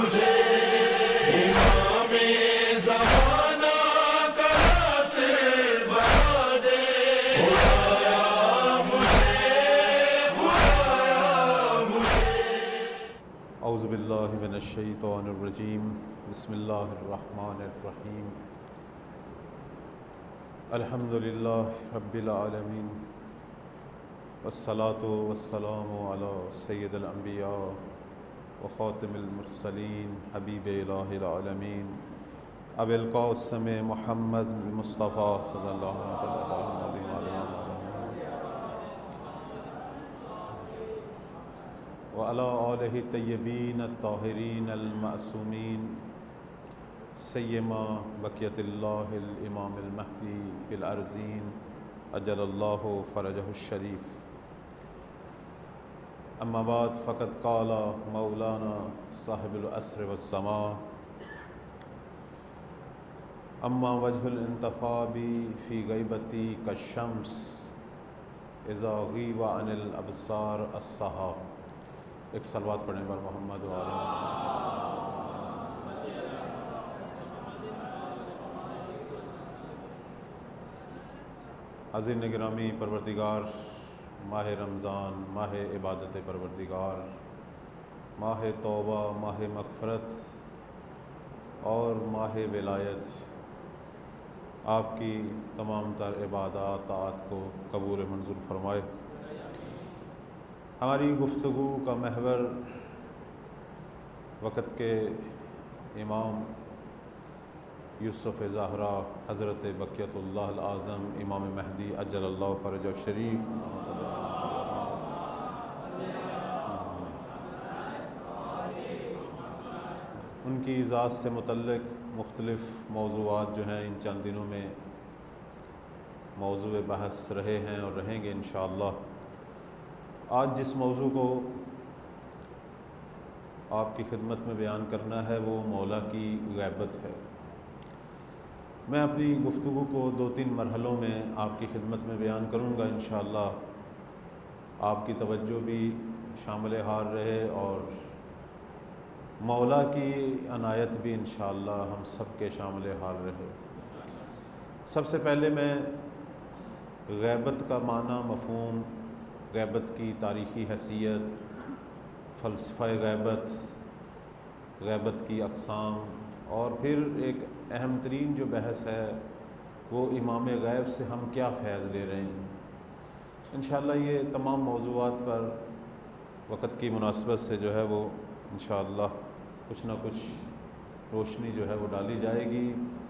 مجھے امام زمانہ کا ناصر بنا دے خدایا مجھے اعوذ باللہ من الشیطان الرجیم بسم اللہ الرحمن الرحیم الحمدللہ رب العالمین والصلاة والسلام علی سید الانبیاء وخاتم المرسلین حبیب الہ العالمین ابی القاسم محمد المصطفیٰ صلی اللہ علیہ وسلم وعلی آلہ الطیبین الطاہرین المعصومین سیما بقیت اللہ الامام المہدی فی الارضین اجل اللہ فرجہ الشریف اما بعد فقد قال مولانا صاحب العصر والزمان اما وجہ الانتفاع بی فی غیبتی کالشمس اذا غیب عن الابصار السحا۔ ایک صلوات پڑھنے پر محمد و آلہ حاضرین گرامی، پروردگار ماہ رمضان، ماہ عبادت پروردگار، ماہ توبہ، ماہ مغفرت اور ماہ ولایت آپ کی تمام تر عبادات طاعات کو قبول منظور فرمائے۔ ہماری گفتگو کا محور وقت کے امام یوسف زہرا حضرت بقیت اللہ العظم امام مہدی اجل اللہ فرجہ الشریف ان کی ذات سے متعلق مختلف موضوعات جو ہیں ان چند دنوں میں موضوع بحث رہے ہیں اور رہیں گے انشاءاللہ۔ آج جس موضوع کو آپ کی خدمت میں بیان کرنا ہے وہ مولا کی غیبت ہے۔ میں اپنی گفتگو کو 2-3 مرحلوں میں آپ کی خدمت میں بیان کروں گا انشاءاللہ، آپ کی توجہ بھی شامل حال رہے اور مولا کی عنایت بھی انشاءاللہ ہم سب کے شامل حال رہے۔ سب سے پہلے میں غیبت کا معنی، مفہوم، غیبت کی تاریخی حیثیت، فلسفہ غیبت، غیبت کی اقسام اور پھر ایک اہم ترین جو بحث ہے وہ امام غیب سے ہم کیا فیض لے رہے ہیں۔ انشاءاللہ یہ تمام موضوعات پر وقت کی مناسبت سے جو ہے وہ انشاءاللہ کچھ نہ کچھ روشنی جو ہے وہ ڈالی جائے گی،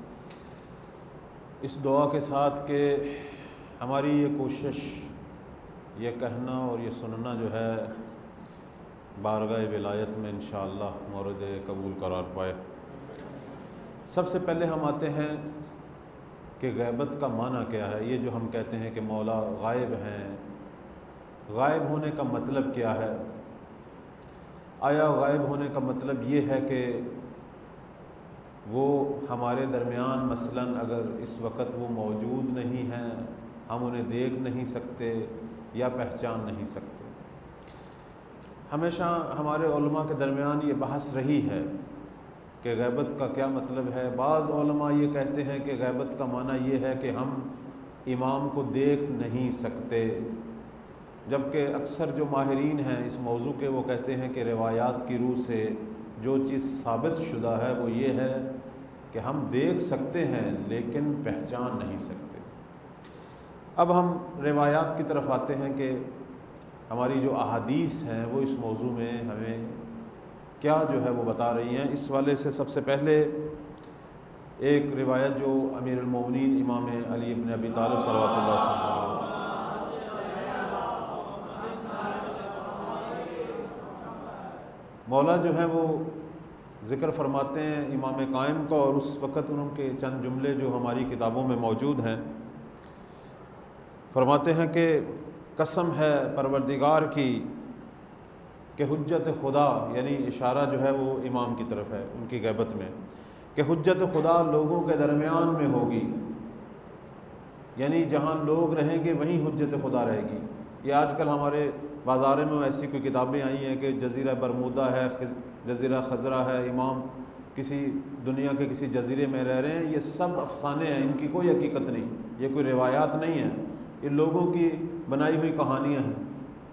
اس دعا کے ساتھ کہ ہماری یہ کوشش، یہ کہنا اور یہ سننا جو ہے بارگاہ ولایت میں انشاءاللہ مورد قبول قرار پائے۔ سب سے پہلے ہم آتے ہیں کہ غیبت کا معنی کیا ہے۔ یہ جو ہم کہتے ہیں کہ مولا غائب ہیں، غائب ہونے کا مطلب کیا ہے؟ آیا غائب ہونے کا مطلب یہ ہے کہ وہ ہمارے درمیان مثلاً اگر اس وقت وہ موجود نہیں ہیں، ہم انہیں دیکھ نہیں سکتے یا پہچان نہیں سکتے؟ ہمیشہ ہمارے علماء کے درمیان یہ بحث رہی ہے کہ غیبت کا کیا مطلب ہے۔ بعض علماء یہ کہتے ہیں کہ غیبت کا معنی یہ ہے کہ ہم امام کو دیکھ نہیں سکتے، جبکہ اکثر جو ماہرین ہیں اس موضوع کے وہ کہتے ہیں کہ روایات کی روح سے جو چیز ثابت شدہ ہے وہ یہ ہے کہ ہم دیکھ سکتے ہیں لیکن پہچان نہیں سکتے۔ اب ہم روایات کی طرف آتے ہیں کہ ہماری جو احادیث ہیں وہ اس موضوع میں ہمیں کیا جو ہے وہ بتا رہی ہیں۔ اس والے سے سب سے پہلے ایک روایت جو امیر المومنین امام علی بن ابی طالب صلوات اللہ علیہ وسلم مولا جو ہیں وہ ذکر فرماتے ہیں امام قائم کا، اور اس وقت ان کے چند جملے جو ہماری کتابوں میں موجود ہیں، فرماتے ہیں کہ قسم ہے پروردگار کی کہ حجت خدا، یعنی اشارہ جو ہے وہ امام کی طرف ہے ان کی غیبت میں، کہ حجت خدا لوگوں کے درمیان میں ہوگی، یعنی جہاں لوگ رہیں گے وہیں حجت خدا رہے گی۔ یہ آج کل ہمارے بازار میں ایسی کوئی کتابیں آئی ہیں کہ جزیرہ برمودا ہے، جزیرہ خزرہ ہے، امام کسی دنیا کے کسی جزیرے میں رہ رہے ہیں، یہ سب افسانے ہیں، ان کی کوئی حقیقت نہیں، یہ کوئی روایات نہیں ہیں، یہ لوگوں کی بنائی ہوئی کہانیاں ہیں۔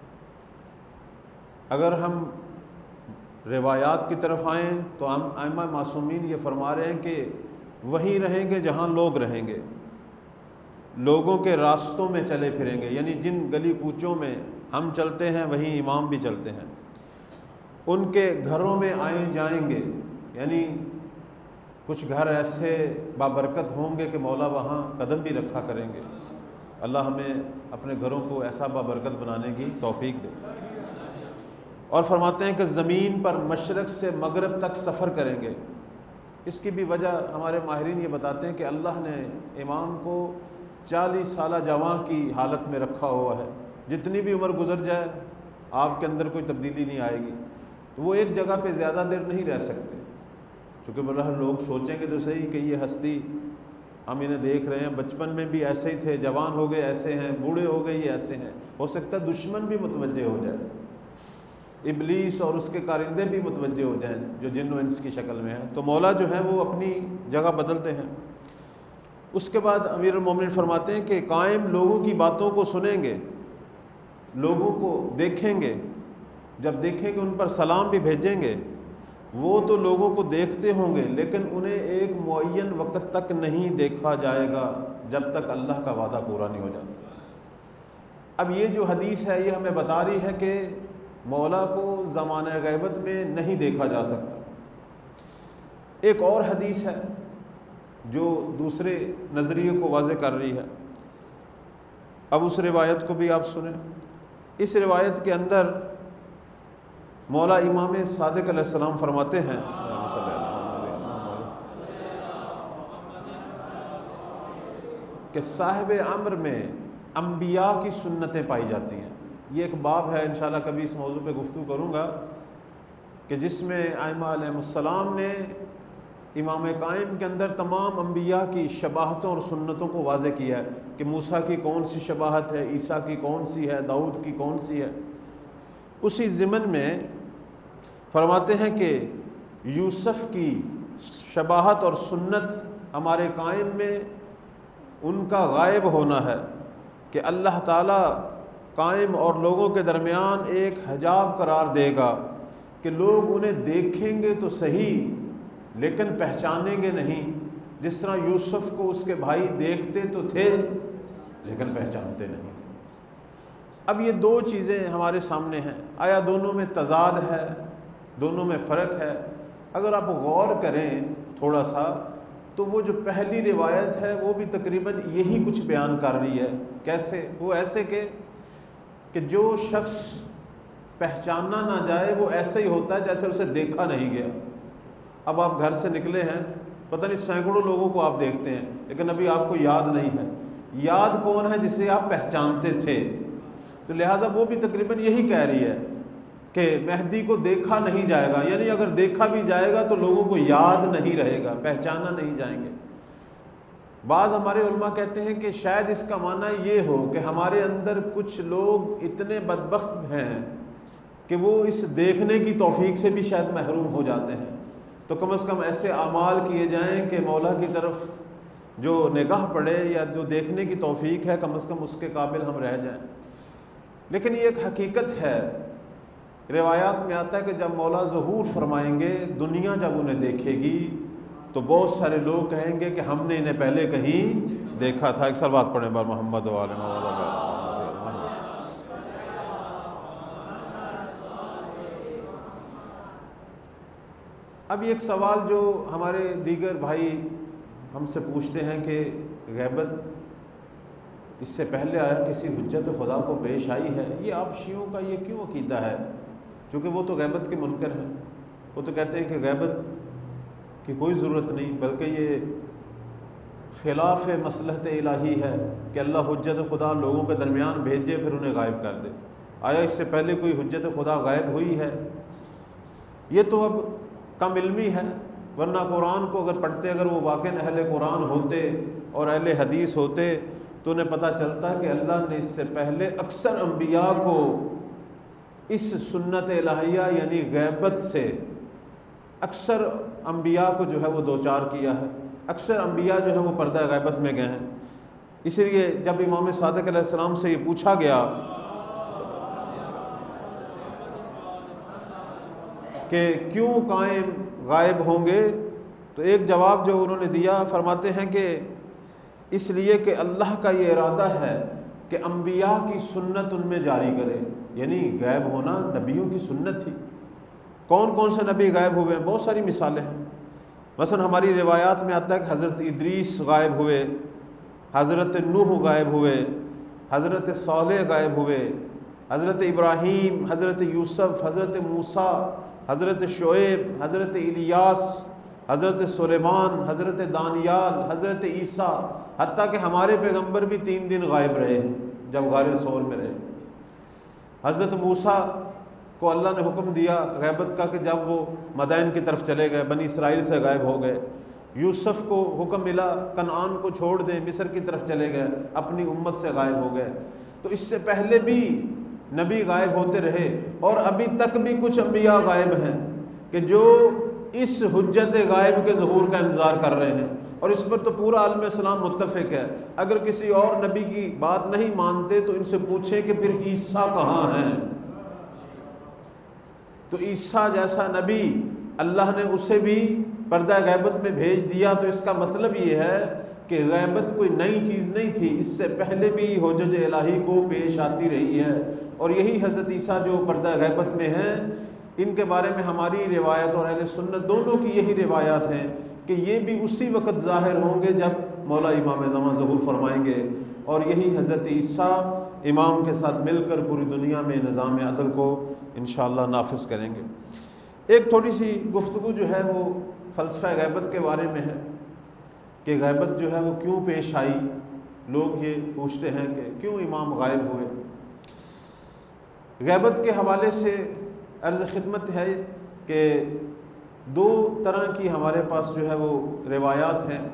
اگر ہم روایات کی طرف آئیں تو ائمہ معصومین یہ فرما رہے ہیں کہ وہیں رہیں گے جہاں لوگ رہیں گے، لوگوں کے راستوں میں چلے پھریں گے، یعنی جن گلی کوچوں میں ہم چلتے ہیں وہیں امام بھی چلتے ہیں، ان کے گھروں میں آئیں جائیں گے، یعنی کچھ گھر ایسے بابرکت ہوں گے کہ مولا وہاں قدم بھی رکھا کریں گے۔ اللہ ہمیں اپنے گھروں کو ایسا بابرکت بنانے کی توفیق دے۔ اور فرماتے ہیں کہ زمین پر مشرق سے مغرب تک سفر کریں گے۔ اس کی بھی وجہ ہمارے ماہرین یہ بتاتے ہیں کہ اللہ نے امام کو 40 سالہ جوان کی حالت میں رکھا ہوا ہے، جتنی بھی عمر گزر جائے آپ کے اندر کوئی تبدیلی نہیں آئے گی، تو وہ ایک جگہ پہ زیادہ دیر نہیں رہ سکتے، چونکہ بلہ لوگ سوچیں گے تو صحیح کہ یہ ہستی ہم انہیں دیکھ رہے ہیں، بچپن میں بھی ایسے ہی تھے، جوان ہو گئے ایسے ہیں، بوڑھے ہو گئے یہ ایسے ہیں، ہو سکتا ہے دشمن بھی متوجہ ہو جائے، ابلیس اور اس کے کارندے بھی متوجہ ہو جائیں جو جن و انس کی شکل میں ہیں، تو مولا جو ہے وہ اپنی جگہ بدلتے ہیں۔ اس کے بعد امیر المومنین فرماتے ہیں کہ قائم لوگوں کی باتوں کو سنیں گے، لوگوں کو دیکھیں گے، جب دیکھیں گے ان پر سلام بھی بھیجیں گے، وہ تو لوگوں کو دیکھتے ہوں گے لیکن انہیں ایک معین وقت تک نہیں دیکھا جائے گا جب تک اللہ کا وعدہ پورا نہیں ہو جاتا۔ اب یہ جو حدیث ہے یہ ہمیں بتا رہی ہے کہ مولا کو زمانہ غیبت میں نہیں دیکھا جا سکتا۔ ایک اور حدیث ہے جو دوسرے نظریے کو واضح کر رہی ہے، اب اس روایت کو بھی آپ سنیں۔ اس روایت کے اندر مولا امام صادق علیہ السلام فرماتے ہیں کہ صاحب امر میں انبیاء کی سنتیں پائی جاتی ہیں۔ یہ ایک باب ہے، انشاءاللہ کبھی اس موضوع پہ گفتگو کروں گا، کہ جس میں ائمہ علیہ السلام نے امام قائم کے اندر تمام انبیاء کی شباہتوں اور سنتوں کو واضح کیا ہے کہ موسیٰ کی کون سی شباہت ہے، عیسیٰ کی کون سی ہے، داؤد کی کون سی ہے۔ اسی ضمن میں فرماتے ہیں کہ یوسف کی شباہت اور سنت ہمارے قائم میں ان کا غائب ہونا ہے کہ اللہ تعالیٰ قائم اور لوگوں کے درمیان ایک حجاب قرار دے گا کہ لوگ انہیں دیکھیں گے تو صحیح لیکن پہچانیں گے نہیں، جس طرح یوسف کو اس کے بھائی دیکھتے تو تھے لیکن پہچانتے نہیں تھے۔ اب یہ دو چیزیں ہمارے سامنے ہیں، آیا دونوں میں تضاد ہے، دونوں میں فرق ہے؟ اگر آپ غور کریں تھوڑا سا تو وہ جو پہلی روایت ہے وہ بھی تقریباً یہی کچھ بیان کر رہی ہے۔ کیسے؟ وہ ایسے کہ جو شخص پہچانا نہ جائے وہ ایسے ہی ہوتا ہے جیسے اسے دیکھا نہیں گیا۔ اب آپ گھر سے نکلے ہیں، پتہ نہیں سینکڑوں لوگوں کو آپ دیکھتے ہیں لیکن ابھی آپ کو یاد نہیں ہے، یاد کون ہے؟ جسے آپ پہچانتے تھے۔ تو لہٰذا وہ بھی تقریباً یہی کہہ رہی ہے کہ مہدی کو دیکھا نہیں جائے گا، یعنی اگر دیکھا بھی جائے گا تو لوگوں کو یاد نہیں رہے گا، پہچانا نہیں جائیں گے۔ بعض ہمارے علماء کہتے ہیں کہ شاید اس کا معنی یہ ہو کہ ہمارے اندر کچھ لوگ اتنے بدبخت ہیں کہ وہ اس دیکھنے کی توفیق سے بھی شاید محروم ہو جاتے ہیں، تو کم از کم ایسے اعمال کیے جائیں کہ مولا کی طرف جو نگاہ پڑے یا جو دیکھنے کی توفیق ہے کم از کم اس کے قابل ہم رہ جائیں۔ لیکن یہ ایک حقیقت ہے، روایات میں آتا ہے کہ جب مولا ظہور فرمائیں گے، دنیا جب انہیں دیکھے گی تو بہت سارے لوگ کہیں گے کہ ہم نے انہیں پہلے کہیں دیکھا تھا۔ ایک سال بات پڑھیں بار محمد وآل محمد۔ اب ایک سوال جو ہمارے دیگر بھائی ہم سے پوچھتے ہیں کہ غیبت اس سے پہلے آیا کسی حجت خدا کو پیش آئی ہے، یہ آپ شیعوں کا یہ کیوں عقیدہ ہے؟ چونکہ وہ تو غیبت کے منکر ہیں، وہ تو کہتے ہیں کہ غیبت کی کوئی ضرورت نہیں، بلکہ یہ خلاف مصلحت الہی ہے کہ اللہ حجت خدا لوگوں کے درمیان بھیجے پھر انہیں غائب کر دے۔ آیا اس سے پہلے کوئی حجت خدا غائب ہوئی ہے؟ یہ تو اب کم علمی ہے، ورنہ قرآن کو اگر پڑھتے، اگر وہ واقعی اہل قرآن ہوتے اور اہل حدیث ہوتے تو انہیں پتہ چلتا کہ اللہ نے اس سے پہلے اکثر انبیاء کو اس سنت الہیہ یعنی غیبت سے اکثر انبیاء کو جو ہے وہ دوچار کیا ہے، اکثر انبیاء جو ہے وہ پردہ غیبت میں گئے ہیں۔ اس لیے جب امام صادق علیہ السلام سے یہ پوچھا گیا کہ کیوں قائم غائب ہوں گے، تو ایک جواب جو انہوں نے دیا، فرماتے ہیں کہ اس لیے کہ اللہ کا یہ ارادہ ہے کہ انبیاء کی سنت ان میں جاری کرے، یعنی غائب ہونا نبیوں کی سنت تھی۔ کون کون سے نبی غائب ہوئے ہیں؟ بہت ساری مثالیں ہیں۔ مثلا ہماری روایات میں آتا ہے کہ حضرت ادریس غائب ہوئے، حضرت نوح غائب ہوئے، حضرت صالح غائب ہوئے، حضرت ابراہیم، حضرت یوسف، حضرت موسیٰ، حضرت شعیب، حضرت الیاس، حضرت سلیمان، حضرت دانیال، حضرت عیسیٰ، حتیٰ کہ ہمارے پیغمبر بھی 3 دن غائب رہے ہیں جب غار ثور میں رہے۔ حضرت موسیٰ کو اللہ نے حکم دیا غیبت کا کہ جب وہ مدائن کی طرف چلے گئے، بنی اسرائیل سے غائب ہو گئے۔ یوسف کو حکم ملا کنعان کو چھوڑ دیں، مصر کی طرف چلے گئے، اپنی امت سے غائب ہو گئے۔ تو اس سے پہلے بھی نبی غائب ہوتے رہے، اور ابھی تک بھی کچھ انبیاء غائب ہیں کہ جو اس حجت غائب کے ظہور کا انتظار کر رہے ہیں، اور اس پر تو پورا عالم اسلام متفق ہے۔ اگر کسی اور نبی کی بات نہیں مانتے تو ان سے پوچھیں کہ پھر عیسیٰ کہاں ہیں؟ تو عیسیٰ جیسا نبی اللہ نے اسے بھی پردہ غیبت میں بھیج دیا، تو اس کا مطلب یہ ہے کہ غیبت کوئی نئی چیز نہیں تھی، اس سے پہلے بھی حجج الہی کو پیش آتی رہی ہے۔ اور یہی حضرت عیسیٰ جو پردہ غیبت میں ہیں، ان کے بارے میں ہماری روایت اور اہل سنت دونوں کی یہی روایات ہیں کہ یہ بھی اسی وقت ظاہر ہوں گے جب مولا امام زمان ظہور فرمائیں گے، اور یہی حضرت عیسیٰ امام کے ساتھ مل کر پوری دنیا میں نظام عدل کو انشاءاللہ نافذ کریں گے۔ ایک تھوڑی سی گفتگو جو ہے وہ فلسفہ غیبت کے بارے میں ہے کہ غیبت جو ہے وہ کیوں پیش آئی۔ لوگ یہ پوچھتے ہیں کہ کیوں امام غائب ہوئے۔ غیبت کے حوالے سے عرض خدمت ہے کہ 2 طرح کی ہمارے پاس جو ہے وہ روایات ہیں۔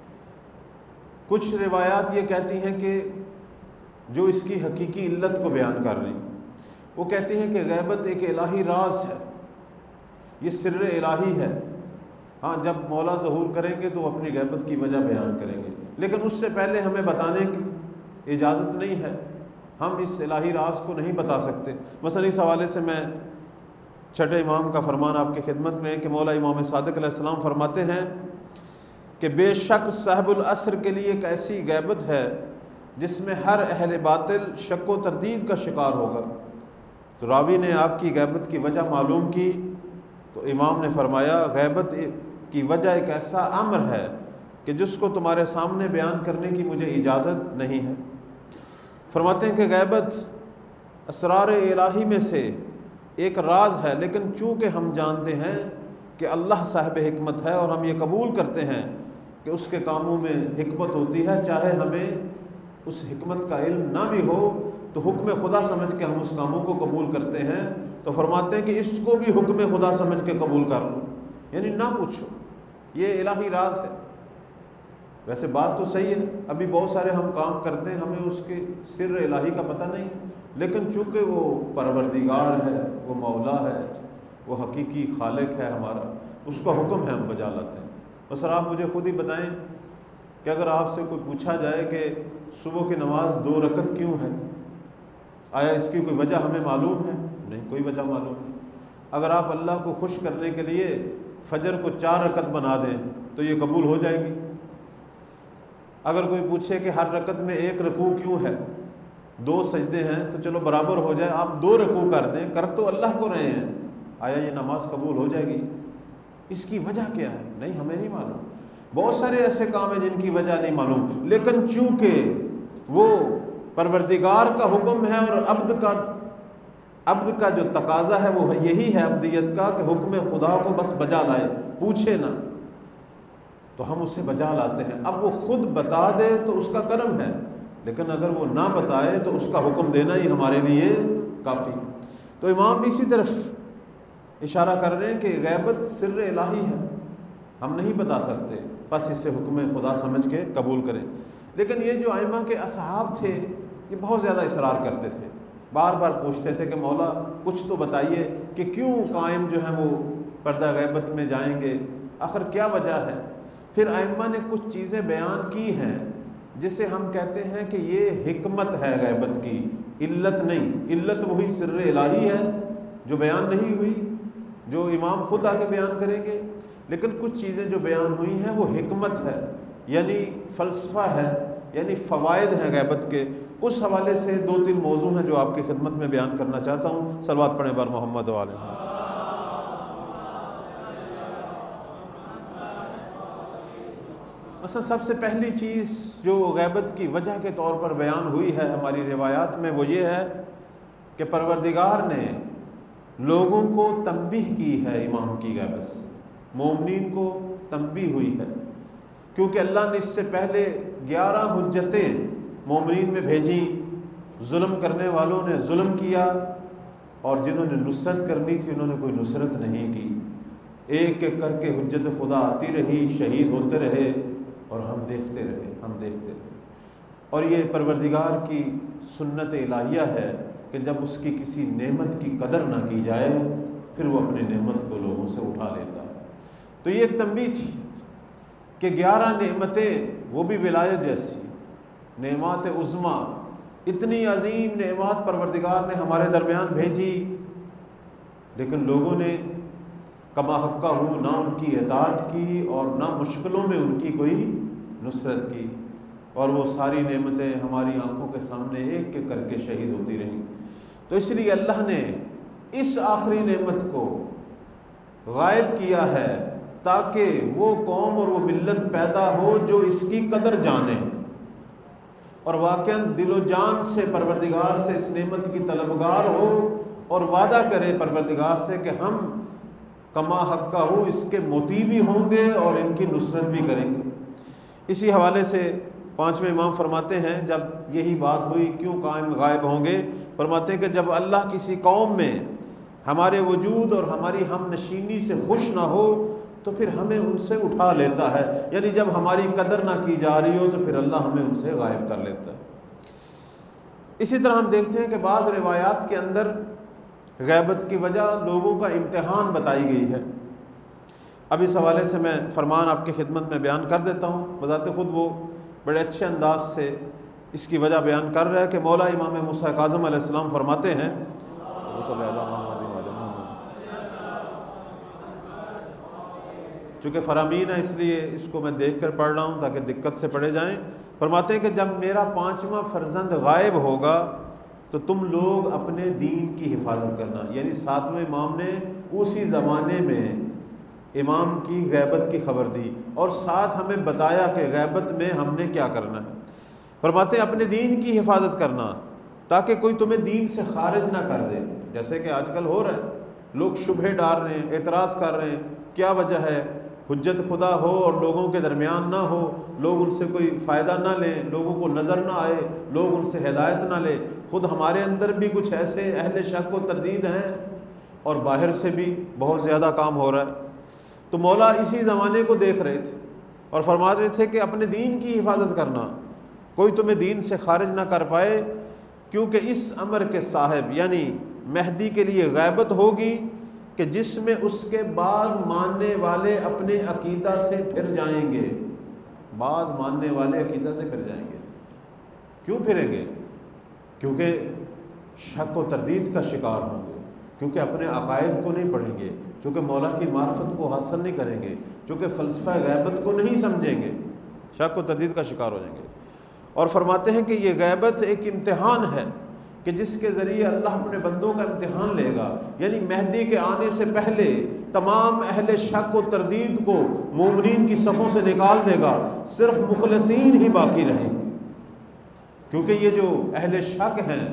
کچھ روایات یہ کہتی ہیں کہ جو اس کی حقیقی علت کو بیان کر رہی، وہ کہتی ہیں کہ غیبت ایک الہی راز ہے، یہ سر الہی ہے۔ ہاں جب مولا ظہور کریں گے تو اپنی غیبت کی وجہ بیان کریں گے، لیکن اس سے پہلے ہمیں بتانے کی اجازت نہیں ہے، ہم اس الہی راز کو نہیں بتا سکتے۔ مثلا اس حوالے سے میں چھٹے امام کا فرمان آپ کی خدمت میں ہے کہ مولا امام صادق علیہ السلام فرماتے ہیں کہ بے شک صاحب العصر کے لیے ایک ایسی غیبت ہے جس میں ہر اہل باطل شک و تردید کا شکار ہوگا۔ تو راوی نے آپ کی غیبت کی وجہ معلوم کی، تو امام نے فرمایا غیبت کی وجہ ایک ایسا امر ہے کہ جس کو تمہارے سامنے بیان کرنے کی مجھے اجازت نہیں ہے۔ فرماتے ہیں کہ غیبت اسرار الہی میں سے ایک راز ہے، لیکن چونکہ ہم جانتے ہیں کہ اللہ صاحب حکمت ہے، اور ہم یہ قبول کرتے ہیں کہ اس کے کاموں میں حکمت ہوتی ہے، چاہے ہمیں اس حکمت کا علم نہ بھی ہو تو حکم خدا سمجھ کے ہم اس کاموں کو قبول کرتے ہیں۔ تو فرماتے ہیں کہ اس کو بھی حکم خدا سمجھ کے قبول کر لو، یعنی نہ پوچھو، یہ الہی راز ہے۔ ویسے بات تو صحیح ہے، ابھی بہت سارے ہم کام کرتے ہیں، ہمیں اس کے سر الہی کا پتہ نہیں، لیکن چونکہ وہ پروردگار ہے، وہ مولا ہے، وہ حقیقی خالق ہے ہمارا، اس کا حکم ہے ہم بجا لاتے ہیں۔ بس آپ مجھے خود ہی بتائیں کہ اگر آپ سے کوئی پوچھا جائے کہ صبح کی نماز 2 رکعت کیوں ہے، آیا اس کی کوئی وجہ ہمیں معلوم ہے؟ نہیں، کوئی وجہ معلوم نہیں۔ اگر آپ اللہ کو خوش کرنے کے لیے فجر کو 4 رکعت بنا دیں تو یہ قبول ہو جائے گی۔ اگر کوئی پوچھے کہ ہر رکعت میں 1 رکوع کیوں ہے، 2 سجدے ہیں تو چلو برابر ہو جائے، آپ 2 رکوع کر دیں، کر تو اللہ کو رہے ہیں، آیا یہ نماز قبول ہو جائے گی؟ اس کی وجہ کیا ہے؟ نہیں، ہمیں نہیں معلوم۔ بہت سارے ایسے کام ہیں جن کی وجہ نہیں معلوم، لیکن چونکہ وہ پروردگار کا حکم ہے اور عبد کا جو تقاضا ہے وہ یہی ہے عبدیت کا کہ حکم خدا کو بس بجا لائے، پوچھے نہ، تو ہم اسے بجا لاتے ہیں۔ اب وہ خود بتا دے تو اس کا کرم ہے، لیکن اگر وہ نہ بتائے تو اس کا حکم دینا ہی ہمارے لیے کافی ہے۔ تو امام بھی اسی طرف اشارہ کر رہے ہیں کہ غیبت سر الہی ہے، ہم نہیں بتا سکتے، بس اسے حکم خدا سمجھ کے قبول کریں۔ لیکن یہ جو ائمہ کے اصحاب تھے یہ بہت زیادہ اصرار کرتے تھے، بار بار پوچھتے تھے کہ مولا کچھ تو بتائیے کہ کیوں قائم جو ہیں وہ پردہ غیبت میں جائیں گے، آخر کیا وجہ ہے؟ پھر ائمہ نے کچھ چیزیں بیان کی ہیں جسے ہم کہتے ہیں کہ یہ حکمت ہے غیبت کی، علت نہیں۔ علت وہی سر الہی ہے جو بیان نہیں ہوئی، جو امام خود آگے بیان کریں گے، لیکن کچھ چیزیں جو بیان ہوئی ہیں وہ حکمت ہے، یعنی فلسفہ ہے، یعنی فوائد ہیں غیبت کے۔ اس حوالے سے 2-3 موضوع ہیں جو آپ کی خدمت میں بیان کرنا چاہتا ہوں۔ صلوات پڑھیں بر محمد و آل محمد۔ مثلا سب سے پہلی چیز جو غیبت کی وجہ کے طور پر بیان ہوئی ہے ہماری روایات میں وہ یہ ہے کہ پروردگار نے لوگوں کو تنبیہ کی ہے امام کی غیبت سے، مومنین کو تنبیہ ہوئی ہے، کیونکہ اللہ نے اس سے پہلے 11 حجتیں مومنین میں بھیجیں، ظلم کرنے والوں نے ظلم کیا اور جنہوں نے نصرت کرنی تھی انہوں نے کوئی نصرت نہیں کی، ایک ایک کر کے حجت خدا آتی رہی، شہید ہوتے رہے اور ہم دیکھتے رہے۔ اور یہ پروردگار کی سنت الہیہ ہے کہ جب اس کی کسی نعمت کی قدر نہ کی جائے پھر وہ اپنی نعمت کو لوگوں سے اٹھا لیتا ہے۔ تو یہ ایک تنبیہ تھی کہ 11 نعمتیں، وہ بھی ولایت جیسی نعمات عظمیٰ، اتنی عظیم نعمات پروردگار نے ہمارے درمیان بھیجی، لیکن لوگوں نے کما حقہ ہو نہ ان کی اطاعت کی اور نہ مشکلوں میں ان کی کوئی نصرت کی، اور وہ ساری نعمتیں ہماری آنکھوں کے سامنے ایک ایک کر کے شہید ہوتی رہیں۔ تو اس لیے اللہ نے اس آخری نعمت کو غائب کیا ہے تاکہ وہ قوم اور وہ ملت پیدا ہو جو اس کی قدر جانے اور واقعاً دل و جان سے پروردگار سے اس نعمت کی طلبگار ہو اور وعدہ کرے پروردگار سے کہ ہم کما حقہ ہو اس کے موتی بھی ہوں گے اور ان کی نصرت بھی کریں گے۔ اسی حوالے سے 5ویں امام فرماتے ہیں جب یہی بات ہوئی کیوں قائم غائب ہوں گے، فرماتے ہیں کہ جب اللہ کسی قوم میں ہمارے وجود اور ہماری ہم نشینی سے خوش نہ ہو تو پھر ہمیں ان سے اٹھا لیتا ہے، یعنی جب ہماری قدر نہ کی جا رہی ہو تو پھر اللہ ہمیں ان سے غائب کر لیتا ہے۔ اسی طرح ہم دیکھتے ہیں کہ بعض روایات کے اندر غیبت کی وجہ لوگوں کا امتحان بتائی گئی ہے۔ اب اس حوالے سے میں فرمان آپ کی خدمت میں بیان کر دیتا ہوں۔ بذات خود وہ بڑے اچھے انداز سے اس کی وجہ بیان کر رہا ہے کہ مولا امام موسیٰ کاظم علیہ السلام فرماتے ہیں صلی اللہ علیہ وسلم، چونکہ فرامین ہے اس لیے اس کو میں دیکھ کر پڑھ رہا ہوں تاکہ دقت سے پڑھے جائیں۔ فرماتے ہیں کہ جب میرا 5واں فرزند غائب ہوگا تو تم لوگ اپنے دین کی حفاظت کرنا، یعنی 7ویں امام نے اسی زمانے میں امام کی غیبت کی خبر دی اور ساتھ ہمیں بتایا کہ غیبت میں ہم نے کیا کرنا ہے۔ فرماتے ہیں اپنے دین کی حفاظت کرنا تاکہ کوئی تمہیں دین سے خارج نہ کر دے، جیسے کہ آج کل ہو رہا ہے، لوگ شبہے ڈال رہے ہیں، اعتراض کر رہے ہیں، کیا وجہ ہے؟ حجت خدا ہو اور لوگوں کے درمیان نہ ہو، لوگ ان سے کوئی فائدہ نہ لیں، لوگوں کو نظر نہ آئے، لوگ ان سے ہدایت نہ لیں۔ خود ہمارے اندر بھی کچھ ایسے اہل شک و تردید ہیں اور باہر سے بھی بہت زیادہ کام ہو رہا ہے۔ تو مولا اسی زمانے کو دیکھ رہے تھے اور فرما رہے تھے کہ اپنے دین کی حفاظت کرنا، کوئی تمہیں دین سے خارج نہ کر پائے، کیونکہ اس امر کے صاحب یعنی مہدی کے لیے غیبت ہوگی کہ جس میں اس کے بعض ماننے والے اپنے عقیدہ سے پھر جائیں گے، بعض ماننے والے عقیدہ سے پھر جائیں گے۔ کیوں پھریں گے؟ کیونکہ شک و تردید کا شکار ہوں گے، کیونکہ اپنے عقائد کو نہیں پڑھیں گے، چونکہ مولا کی معرفت کو حاصل نہیں کریں گے، چونکہ فلسفہ غیبت کو نہیں سمجھیں گے، شک و تردید کا شکار ہو جائیں گے۔ اور فرماتے ہیں کہ یہ غیبت ایک امتحان ہے کہ جس کے ذریعے اللہ اپنے بندوں کا امتحان لے گا، یعنی مہدی کے آنے سے پہلے تمام اہل شک و تردید کو مومنین کی صفوں سے نکال دے گا، صرف مخلصین ہی باقی رہیں گے، کیونکہ یہ جو اہل شک ہیں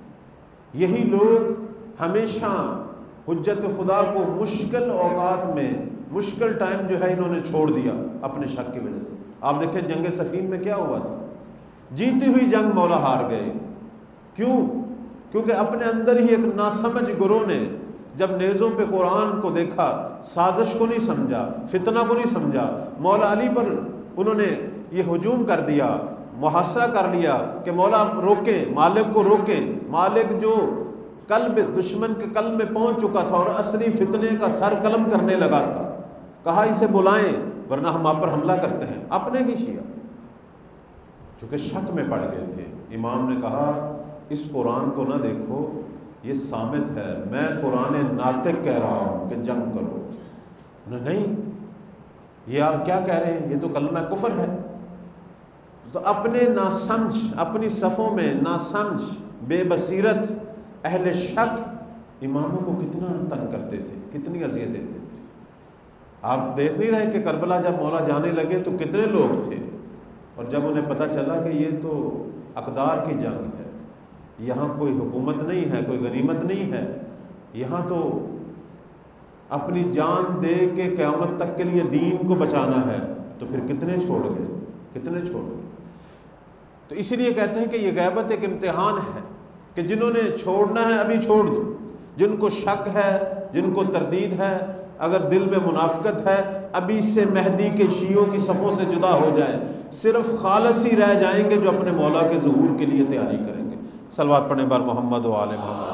یہی لوگ ہمیشہ حجت خدا کو مشکل اوقات میں، مشکل ٹائم جو ہے انہوں نے چھوڑ دیا اپنے شک کی وجہ سے۔ آپ دیکھیں جنگ صفین میں کیا ہوا تھا، جیتی ہوئی جنگ مولا ہار گئے، کیوں؟ کیونکہ اپنے اندر ہی ایک ناسمجھ گروہ نے جب نیزوں پہ قرآن کو دیکھا، سازش کو نہیں سمجھا، فتنہ کو نہیں سمجھا، مولا علی پر انہوں نے یہ ہجوم کر دیا، محاصرہ کر لیا کہ مولا روکیں، مالک کو روکیں، مالک جو قلب دشمن کے قلب میں پہنچ چکا تھا اور اصلی فتنے کا سر قلم کرنے لگا تھا، کہا اسے بلائیں ورنہ ہم آپ پر حملہ کرتے ہیں۔ اپنے ہی شیعہ چونکہ شک میں پڑ گئے تھے، امام نے کہا اس قرآن کو نہ دیکھو، یہ صامت ہے، میں قرآن ناطق کہہ رہا ہوں کہ جنگ کرو۔ نہیں، یہ آپ کیا کہہ رہے ہیں، یہ تو کلمہ کفر ہے۔ تو اپنے ناسمجھ، اپنی صفوں میں ناسمجھ، بے بصیرت اہل شک اماموں کو کتنا تنگ کرتے تھے، کتنی اذیت دیتے تھے۔ آپ دیکھ نہیں رہے کہ کربلا جب مولا جانے لگے تو کتنے لوگ تھے، اور جب انہیں پتہ چلا کہ یہ تو اقدار کی جنگ ہے، یہاں کوئی حکومت نہیں ہے، کوئی غنیمت نہیں ہے، یہاں تو اپنی جان دے کے قیامت تک کے لیے دین کو بچانا ہے، تو پھر کتنے چھوڑ گئے، کتنے چھوڑ گئے۔ تو اسی لیے کہتے ہیں کہ یہ غیبت ایک امتحان ہے کہ جنہوں نے چھوڑنا ہے ابھی چھوڑ دو، جن کو شک ہے، جن کو تردید ہے، اگر دل میں منافقت ہے، ابھی سے مہدی کے شیعوں کی صفوں سے جدا ہو جائے، صرف خالص ہی رہ جائیں گے جو اپنے مولا کے ظہور کے لیے تیاری کریں گے۔ صلوات پڑھیں بر محمد و آل محمد۔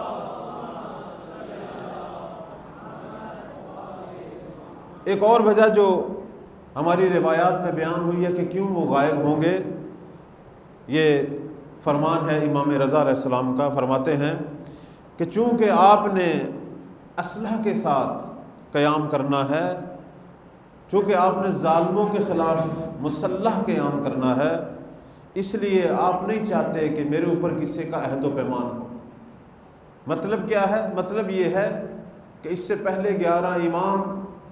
ایک اور وجہ جو ہماری روایات میں بیان ہوئی ہے کہ کیوں وہ غائب ہوں گے، یہ فرمان ہے امام رضا علیہ السلام کا، فرماتے ہیں کہ چونکہ آپ نے اسلحہ کے ساتھ قیام کرنا ہے، چونکہ آپ نے ظالموں کے خلاف مسلح قیام کرنا ہے، اس لیے آپ نہیں چاہتے کہ میرے اوپر کسی کا عہد و پیمان ہو۔ مطلب کیا ہے؟ مطلب یہ ہے کہ اس سے پہلے 11 امام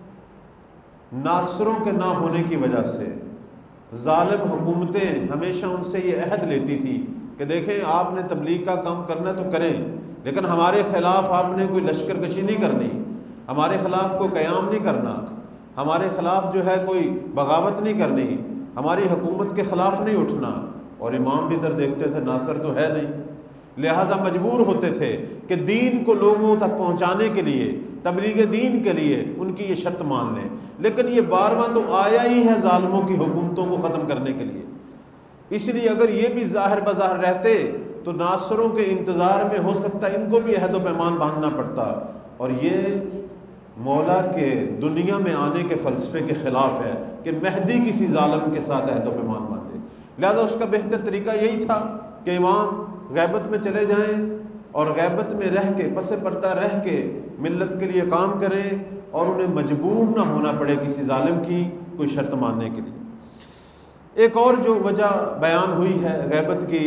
ناصروں کے نہ ہونے کی وجہ سے ظالم حکومتیں ہمیشہ ان سے یہ عہد لیتی تھی کہ دیکھیں آپ نے تبلیغ کا کام کرنا تو کریں، لیکن ہمارے خلاف آپ نے کوئی لشکر کشی نہیں کرنی، ہمارے خلاف کوئی قیام نہیں کرنا، ہمارے خلاف جو ہے کوئی بغاوت نہیں کرنی، ہماری حکومت کے خلاف نہیں اٹھنا۔ اور امام بھی ادھر دیکھتے تھے ناصر تو ہے نہیں، لہٰذا مجبور ہوتے تھے کہ دین کو لوگوں تک پہنچانے کے لیے، تبلیغ دین کے لیے ان کی یہ شرط مان لیں۔ لیکن یہ بارواں تو آیا ہی ہے ظالموں کی حکومتوں کو ختم کرنے کے لیے، اس لیے اگر یہ بھی ظاہر بظاہر رہتے تو ناصروں کے انتظار میں ہو سکتا ہے ان کو بھی عہد و پیمان باندھنا پڑتا، اور یہ مولا کے دنیا میں آنے کے فلسفے کے خلاف ہے کہ مہدی کسی ظالم کے ساتھ عہد و پیمان باندھے۔ لہذا اس کا بہتر طریقہ یہی تھا کہ امام غیبت میں چلے جائیں اور غیبت میں رہ کے، پس پردہ رہ کے ملت کے لیے کام کریں، اور انہیں مجبور نہ ہونا پڑے کسی ظالم کی کوئی شرط ماننے کے لیے۔ ایک اور جو وجہ بیان ہوئی ہے غیبت کی،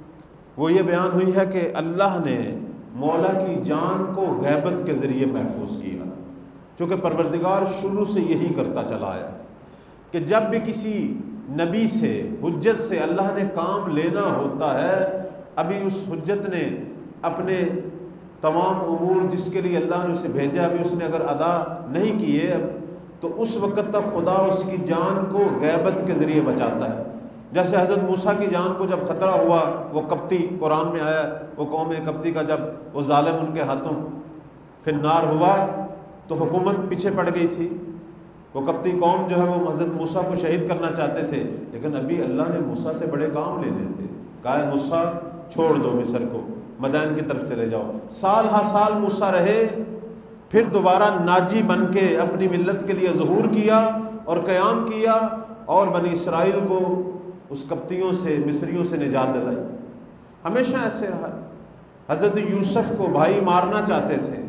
وہ یہ بیان ہوئی ہے کہ اللہ نے مولا کی جان کو غیبت کے ذریعے محفوظ کیا، چونکہ پروردگار شروع سے یہی کرتا چلا آیا کہ جب بھی کسی نبی سے، حجت سے اللہ نے کام لینا ہوتا ہے، ابھی اس حجت نے اپنے تمام امور جس کے لیے اللہ نے اسے بھیجا ابھی اس نے اگر ادا نہیں کیے، تو اس وقت تک خدا اس کی جان کو غیبت کے ذریعے بچاتا ہے۔ جیسے حضرت موسیٰ کی جان کو جب خطرہ ہوا، وہ قبطی، قرآن میں آیا وہ قوم قبطی کا جب وہ ظالم ان کے ہاتھوں فی النار ہوا تو حکومت پیچھے پڑ گئی تھی، وہ قبطی قوم جو ہے وہ حضرت موسیٰ کو شہید کرنا چاہتے تھے، لیکن ابھی اللہ نے موسیٰ سے بڑے کام لینے تھے، کہا موسیٰ چھوڑ دو مصر کو، مدائن کی طرف چلے جاؤ۔ سال ہا سال موسیٰ رہے، پھر دوبارہ ناجی بن کے اپنی ملت کے لیے ظہور کیا اور قیام کیا، اور بنی اسرائیل کو اس قبطیوں سے، مصریوں سے نجات دلائی۔ ہمیشہ ایسے رہا۔ حضرت یوسف کو بھائی مارنا چاہتے تھے،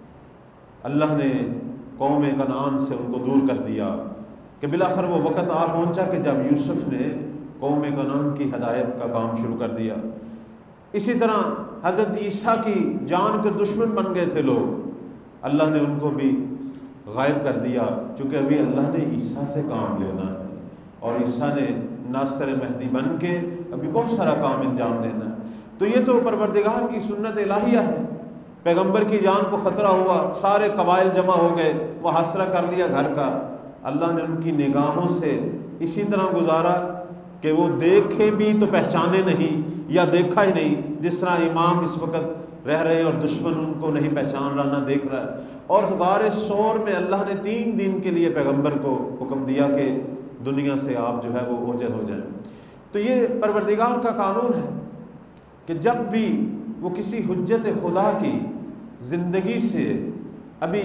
اللہ نے قوم کنعان سے ان کو دور کر دیا کہ بالآخر وہ وقت آ پہنچا کہ جب یوسف نے قوم کنعان کی ہدایت کا کام شروع کر دیا۔ اسی طرح حضرت عیسیٰ کی جان کے دشمن بن گئے تھے لوگ، اللہ نے ان کو بھی غائب کر دیا، چونکہ ابھی اللہ نے عیسیٰ سے کام لینا ہے، اور عیسیٰ نے ناصر مہدی بن کے ابھی بہت سارا کام انجام دینا ہے۔ تو یہ تو پروردگار کی سنت الہیہ ہے۔ پیغمبر کی جان کو خطرہ ہوا، سارے قبائل جمع ہو گئے، محاصرہ کر لیا گھر کا، اللہ نے ان کی نگاہوں سے اسی طرح گزارا کہ وہ دیکھے بھی تو پہچانے نہیں، یا دیکھا ہی نہیں، جس طرح امام اس وقت رہ رہے ہیں اور دشمن ان کو نہیں پہچان رہا، نہ دیکھ رہا ہے۔ اور غار ثور میں اللہ نے 3 دن کے لیے پیغمبر کو حکم دیا کہ دنیا سے آپ جو ہے وہ اوجل ہو جائیں۔ تو یہ پروردگار کا قانون ہے کہ جب بھی وہ کسی حجت خدا کی زندگی سے ابھی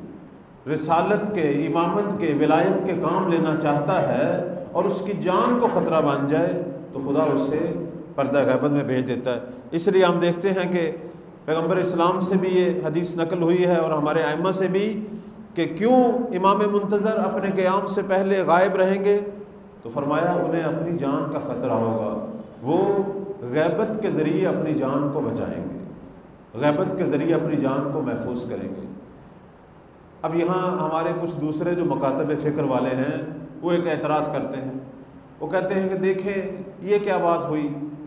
رسالت کے، امامت کے، ولایت کے کام لینا چاہتا ہے اور اس کی جان کو خطرہ بن جائے تو خدا اسے پردہ غیبت میں بھیج دیتا ہے۔ اس لیے ہم دیکھتے ہیں کہ پیغمبر اسلام سے بھی یہ حدیث نقل ہوئی ہے اور ہمارے ائمہ سے بھی کہ کیوں امام منتظر اپنے قیام سے پہلے غائب رہیں گے، تو فرمایا انہیں اپنی جان کا خطرہ ہوگا، وہ غیبت کے ذریعے اپنی جان کو بچائیں گے، غیبت کے ذریعے اپنی جان کو محفوظ کریں گے۔ اب یہاں ہمارے کچھ دوسرے جو مکاتب فکر والے ہیں وہ ایک اعتراض کرتے ہیں، وہ کہتے ہیں کہ دیکھیں یہ کیا بات ہوئی،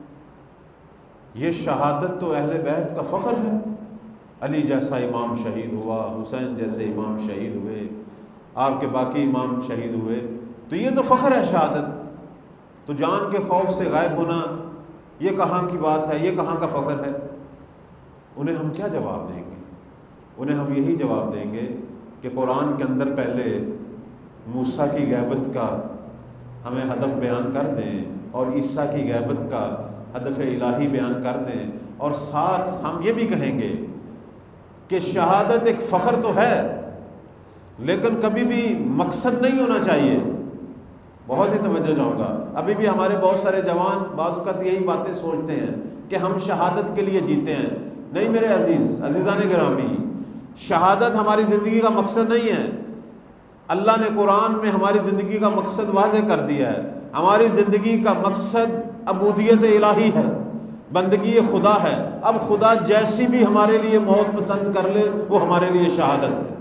یہ شہادت تو اہل بیت کا فخر ہے، علی جیسا امام شہید ہوا، حسین جیسے امام شہید ہوئے، آپ کے باقی امام شہید ہوئے، تو یہ تو فخر ہے شہادت، تو جان کے خوف سے غائب ہونا یہ کہاں کی بات ہے، یہ کہاں کا فخر ہے؟ انہیں ہم کیا جواب دیں گے؟ انہیں ہم یہی جواب دیں گے کہ قرآن کے اندر پہلے موسیٰ کی غیبت کا ہمیں ہدف بیان کر دیں اور عیسیٰ کی غیبت کا ہدف الہی بیان کر دیں، اور ساتھ ہم یہ بھی کہیں گے کہ شہادت ایک فخر تو ہے لیکن کبھی بھی مقصد نہیں ہونا چاہیے۔ بہت ہی توجہ چاہوں گا، ابھی بھی ہمارے بہت سارے جوان بعض اوقات یہی باتیں سوچتے ہیں کہ ہم شہادت کے لیے جیتے ہیں۔ نہیں میرے عزیزان گرامی، شہادت ہماری زندگی کا مقصد نہیں ہے۔ اللہ نے قرآن میں ہماری زندگی کا مقصد واضح کر دیا ہے، ہماری زندگی کا مقصد عبودیت الہی ہے، بندگی خدا ہے۔ اب خدا جیسی بھی ہمارے لیے موت پسند کر لے وہ ہمارے لیے شہادت ہے۔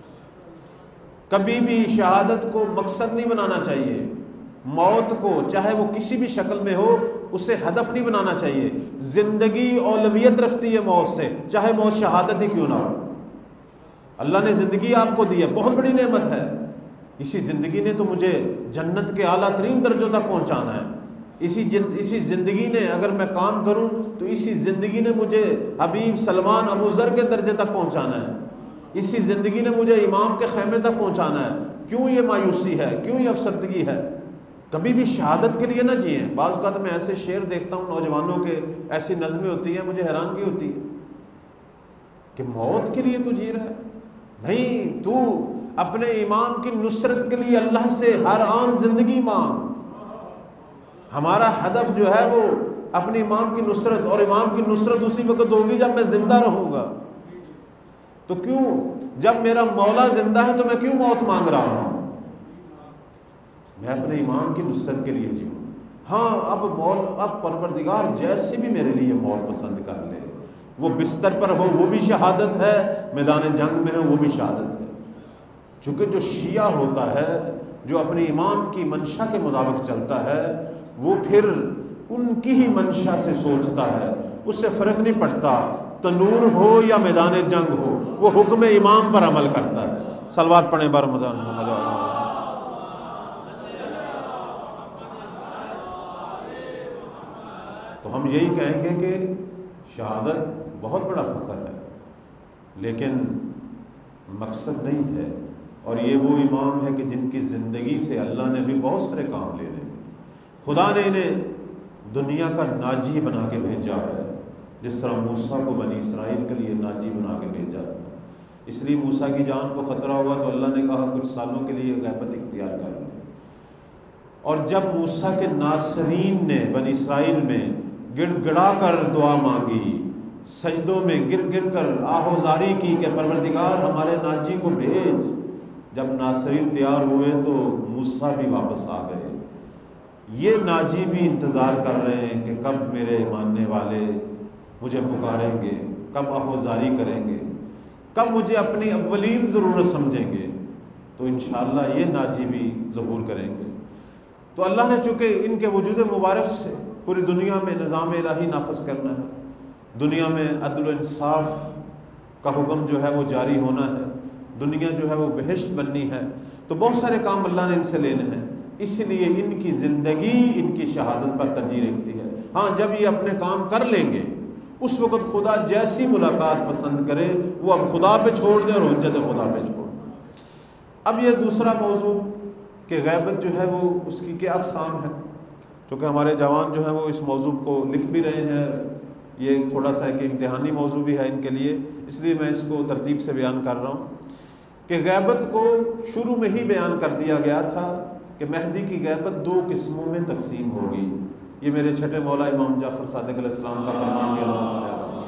کبھی بھی شہادت کو مقصد نہیں بنانا چاہیے، موت کو چاہے وہ کسی بھی شکل میں ہو اسے ہدف نہیں بنانا چاہیے۔ زندگی اولویت رکھتی ہے موت سے، چاہے موت شہادت ہی کیوں نہ ہو۔ اللہ نے زندگی آپ کو دی ہے، بہت بڑی نعمت ہے، اسی زندگی نے تو مجھے جنت کے اعلیٰ ترین درجوں تک پہنچانا ہے۔ اسی زندگی نے اگر میں کام کروں تو اسی زندگی نے مجھے حبیب سلمان ابو ذر کے درجے تک پہنچانا ہے، اسی زندگی نے مجھے امام کے خیمے تک پہنچانا ہے۔ کیوں یہ مایوسی ہے، کیوں یہ افسردگی ہے؟ کبھی بھی شہادت کے لیے نہ جئیں۔ بعض اوقات میں ایسے شعر دیکھتا ہوں نوجوانوں کے، ایسی نظمیں ہوتی ہیں، مجھے حیرانگی ہوتی ہے کہ موت کے لیے تو جی رہا ہے؟ نہیں، تو اپنے امام کی نصرت کے لیے اللہ سے ہر آن زندگی مانگ۔ ہمارا ہدف جو ہے وہ اپنے امام کی نصرت، اور امام کی نصرت اسی وقت ہوگی جب میں زندہ رہوں گا۔ تو کیوں جب میرا مولا زندہ ہے تو میں کیوں موت مانگ رہا ہوں؟ میں اپنے امام کی نصرت کے لیے جیوں۔ ہاں اب پروردگار جیسے بھی میرے لیے موت پسند کر لے، وہ بستر پر ہو وہ بھی شہادت ہے، میدان جنگ میں ہو وہ بھی شہادت ہے۔ چونکہ جو شیعہ ہوتا ہے، جو اپنے امام کی منشا کے مطابق چلتا ہے، وہ پھر ان کی ہی منشا سے سوچتا ہے، اس سے فرق نہیں پڑتا تنور ہو یا میدان جنگ ہو، وہ حکم امام پر عمل کرتا ہے۔ صلوات پڑھیں بر رمضان محمد علیہ۔ تو ہم یہی کہیں گے کہ شہادت بہت بڑا فخر ہے لیکن مقصد نہیں ہے، اور یہ وہ امام ہے کہ جن کی زندگی سے اللہ نے بھی بہت سارے کام لے لے۔ خدا نے انہیں دنیا کا ناجی بنا کے بھیجا ہے، جس طرح موسیٰ کو بنی اسرائیل کے لیے ناجی بنا کے بھیجا تھا۔ اس لیے موسیٰ کی جان کو خطرہ ہوا تو اللہ نے کہا کچھ سالوں کے لیے غیبت اختیار کر لیں، اور جب موسیٰ کے ناصرین نے بنی اسرائیل میں گڑ گڑا کر دعا مانگی، سجدوں میں گر گر کر آہوزاری کی کہ پروردگار ہمارے ناجی کو بھیج، جب ناصرین تیار ہوئے تو موسیٰ بھی واپس آ گئے۔ یہ ناجی بھی انتظار کر رہے ہیں کہ کب میرے ماننے والے مجھے پکاریں گے، کب آہوزاری کریں گے، کب مجھے اپنی اولین ضرورت سمجھیں گے، تو انشاءاللہ یہ ناجی بھی ظہور کریں گے۔ تو اللہ نے چونکہ ان کے وجود مبارک سے پوری دنیا میں نظام الہی نافذ کرنا ہے، دنیا میں عدل و انصاف کا حکم جو ہے وہ جاری ہونا ہے، دنیا جو ہے وہ بہشت بننی ہے، تو بہت سارے کام اللہ نے ان سے لینے ہیں، اس لیے ان کی زندگی ان کی شہادت پر ترجیح رکھتی ہے۔ ہاں جب یہ اپنے کام کر لیں گے اس وقت خدا جیسی ملاقات پسند کرے وہ اب خدا پہ چھوڑ دے اور حجت خدا پہ چھوڑ دے۔ اب یہ دوسرا موضوع کہ غیبت جو ہے وہ اس کی کیا اقسام ہے۔ چونکہ ہمارے جوان جو ہیں وہ اس موضوع کو لکھ بھی رہے ہیں، یہ تھوڑا سا ایک امتحانی موضوع بھی ہے ان کے لیے، اس لیے میں اس کو ترتیب سے بیان کر رہا ہوں کہ غیبت کو شروع میں ہی بیان کر دیا گیا تھا کہ مہدی کی غیبت 2 قسموں میں تقسیم ہوگی۔ یہ میرے چھٹے مولا امام جعفر صادق علیہ السلام کا فرمان بھی اللہ صلی اللہ علیہ وسلم۔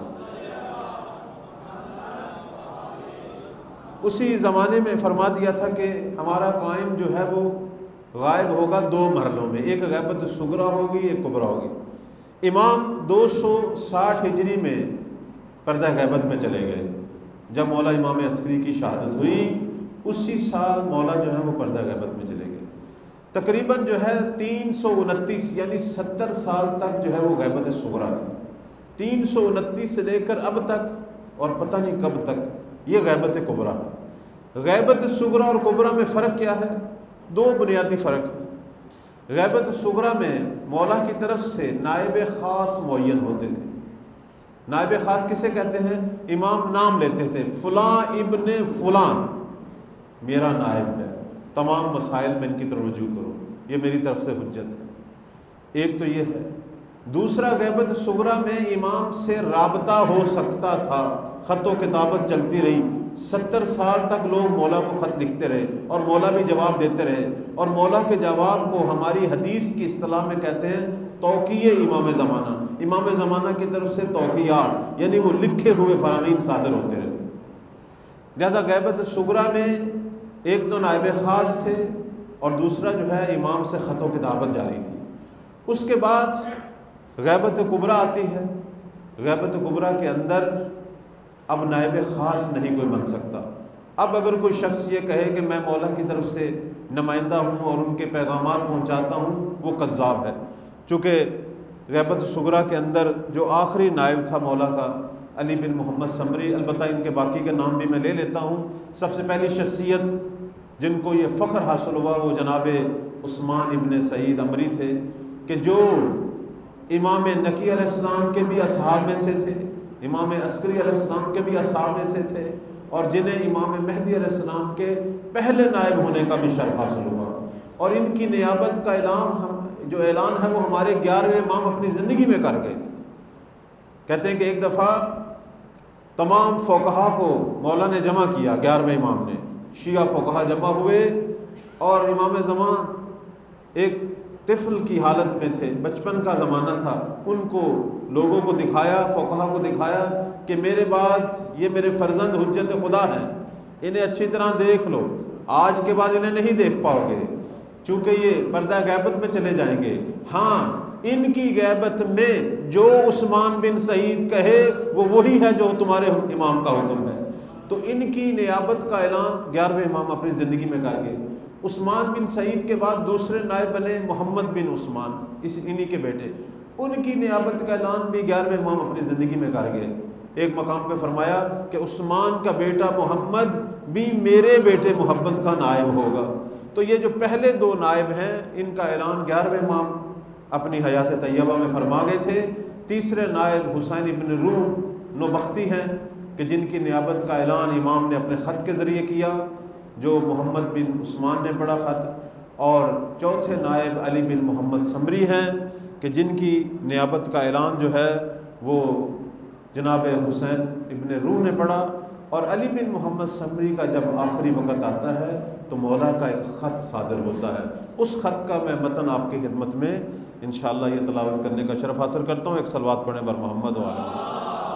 اسی زمانے میں فرما دیا تھا کہ ہمارا قائم جو ہے وہ غائب ہوگا 2 مرحلوں میں، ایک غیبت صغریٰ ہوگی، ایک کبریٰ ہوگی۔ امام 260 ہجری میں پردہ غیبت میں چلے گئے، جب مولا امام عسکری کی شہادت ہوئی اسی سال مولا جو ہے وہ پردہ غیبت میں چلے گئے۔ تقریباً جو ہے 329 یعنی 70 سال تک جو ہے وہ غیبت صغریٰ تھی، 329 سے لے کر اب تک اور پتہ نہیں کب تک یہ غیبت کبریٰ ہے۔ غیبت صغریٰ اور کبریٰ میں فرق کیا ہے؟ 2 بنیادی فرق ہے۔ غیبت صغریٰ میں مولا کی طرف سے نائب خاص معین ہوتے تھے۔ نائب خاص کسے کہتے ہیں؟ امام نام لیتے تھے، فلاں ابن فلاں میرا نائب ہے، تمام مسائل میں ان کی طرف رجوع کرو، یہ میری طرف سے حجت ہے۔ ایک تو یہ ہے۔ دوسرا، غیبت صغریٰ میں امام سے رابطہ ہو سکتا تھا، خط و کتابت چلتی رہی، 70 سال تک لوگ مولا کو خط لکھتے رہے اور مولا بھی جواب دیتے رہے، اور مولا کے جواب کو ہماری حدیث کی اصطلاح میں کہتے ہیں توقیع امام زمانہ۔ امام زمانہ کی طرف سے توقیعات یعنی وہ لکھے ہوئے فرامین صادر ہوتے رہے۔ لہذا غیبت صغریٰ میں ایک تو نائب خاص تھے اور دوسرا جو ہے امام سے خط و کتابت جاری تھی۔ اس کے بعد غیبت کبریٰ آتی ہے۔ غیبت کبریٰ کے اندر اب نائب خاص نہیں کوئی بن سکتا۔ اب اگر کوئی شخص یہ کہے کہ میں مولا کی طرف سے نمائندہ ہوں اور ان کے پیغامات پہنچاتا ہوں، وہ کذاب ہے۔ چونکہ غیبت صغریٰ کے اندر جو آخری نائب تھا مولا کا، علی بن محمد سمری، البتہ ان کے باقی کے نام بھی میں لے لیتا ہوں، سب سے پہلی شخصیت جن کو یہ فخر حاصل ہوا وہ جناب عثمان ابن سعید عمری تھے، کہ جو امام نقی علیہ السلام کے بھی اصحاب میں سے تھے، امام عسکری علیہ السلام کے بھی اصحاب میں سے تھے، اور جنہیں امام مہدی علیہ السلام کے پہلے نائب ہونے کا بھی شرف حاصل ہوا۔ اور ان کی نیابت کا جو اعلان ہے وہ ہمارے 11ویں امام اپنی زندگی میں کر گئے تھے۔ کہتے ہیں کہ ایک دفعہ تمام فقہا کو مولا نے جمع کیا، 11ویں امام نے، شیعہ فقہا جمع ہوئے اور امام زمان ایک طفل کی حالت میں تھے، بچپن کا زمانہ تھا، ان کو لوگوں کو دکھایا، فقہا کو دکھایا کہ میرے بعد یہ میرے فرزند حجت خدا ہیں، انہیں اچھی طرح دیکھ لو، آج کے بعد انہیں نہیں دیکھ پاؤ گے چونکہ یہ پردہ غیبت میں چلے جائیں گے۔ ہاں، ان کی غیبت میں جو عثمان بن سعید کہے وہ وہی ہے جو تمہارے امام کا حکم ہے۔ تو ان کی نیابت کا اعلان 11ویں امام اپنی زندگی میں کر گئے۔ عثمان بن سعید کے بعد دوسرے نائب بنے محمد بن عثمان، انہی کے بیٹے، ان کی نیابت کا اعلان بھی 11ویں امام اپنی زندگی میں کر گئے۔ ایک مقام پہ فرمایا کہ عثمان کا بیٹا محمد بھی میرے بیٹے محمد کا نائب ہوگا۔ تو یہ جو پہلے 2 نائب ہیں ان کا اعلان 11ویں امام اپنی حیات طیبہ میں فرما گئے تھے۔ تیسرے نائب حسین ابن روم نوبختی ہیں کہ جن کی نیابت کا اعلان امام نے اپنے خط کے ذریعے کیا، جو محمد بن عثمان نے پڑھا خط، اور چوتھے نائب علی بن محمد سمری ہیں کہ جن کی نیابت کا اعلان جو ہے وہ جناب حسین ابن روح نے پڑھا۔ اور علی بن محمد سمری کا جب آخری وقت آتا ہے تو مولا کا ایک خط صادر ہوتا ہے، اس خط کا میں متن آپ کی خدمت میں انشاءاللہ یہ تلاوت کرنے کا شرف حاصل کرتا ہوں۔ ایک صلوات پڑھیں بر محمد و آلہ محمد۔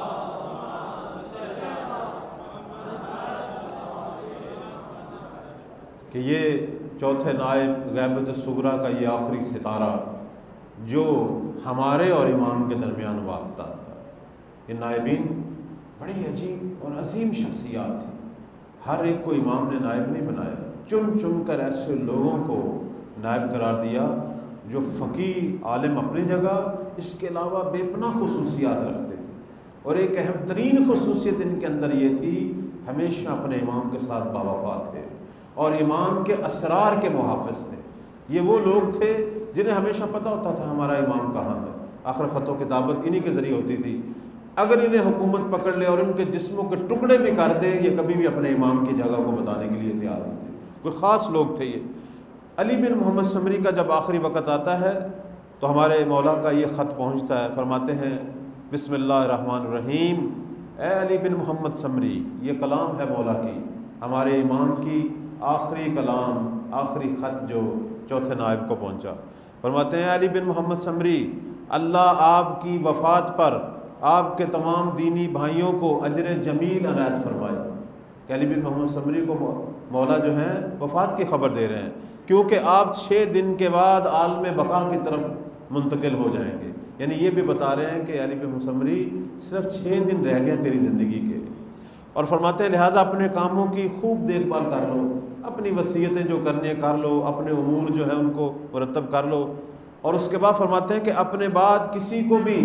کہ یہ چوتھے نائب غیبت صغریٰ کا یہ آخری ستارہ جو ہمارے اور امام کے درمیان واسطہ تھا۔ یہ نائبین بڑی عجیب اور عظیم شخصیات تھیں، ہر ایک کو امام نے نائب نہیں بنایا، چن چن کر ایسے لوگوں کو نائب قرار دیا جو فقیہ عالم اپنی جگہ، اس کے علاوہ بے پناہ خصوصیات رکھتے تھے۔ اور ایک اہم ترین خصوصیت ان کے اندر یہ تھی، ہمیشہ اپنے امام کے ساتھ باوفا تھے اور امام کے اسرار کے محافظ تھے۔ یہ وہ لوگ تھے جنہیں ہمیشہ پتہ ہوتا تھا ہمارا امام کہاں ہے، آخر خط و کتابت انہی کے ذریعے ہوتی تھی۔ اگر انہیں حکومت پکڑ لے اور ان کے جسموں کے ٹکڑے بھی کر دے، یہ کبھی بھی اپنے امام کی جگہ کو بتانے کے لیے تیار نہیں تھے۔ کوئی خاص لوگ تھے یہ۔ علی بن محمد سمری کا جب آخری وقت آتا ہے تو ہمارے مولا کا یہ خط پہنچتا ہے، فرماتے ہیں بسم اللہ الرحمن الرحیم، اے علی بن محمد سمری، یہ کلام ہے مولا کی، ہمارے امام کی آخری کلام، آخری خط جو چوتھے نائب کو پہنچا۔ فرماتے ہیں علی بن محمد سمری، اللہ آپ کی وفات پر آپ کے تمام دینی بھائیوں کو اجر جمیل عنایت فرمائے۔ کہ علی بن محمد سمری کو مولا جو ہیں وفات کی خبر دے رہے ہیں، کیونکہ آپ 6 دن کے بعد عالم بقا کی طرف منتقل ہو جائیں گے۔ یعنی یہ بھی بتا رہے ہیں کہ علی بن محمد سمری صرف 6 دن رہ گئے تیری زندگی کے، اور فرماتے ہیں لہٰذا اپنے کاموں کی خوب دیکھ بھال کر لو، اپنی وصیتیں جو کرنی ہے کر لو، اپنے امور جو ہے ان کو مرتب کر لو۔ اور اس کے بعد فرماتے ہیں کہ اپنے بعد کسی کو بھی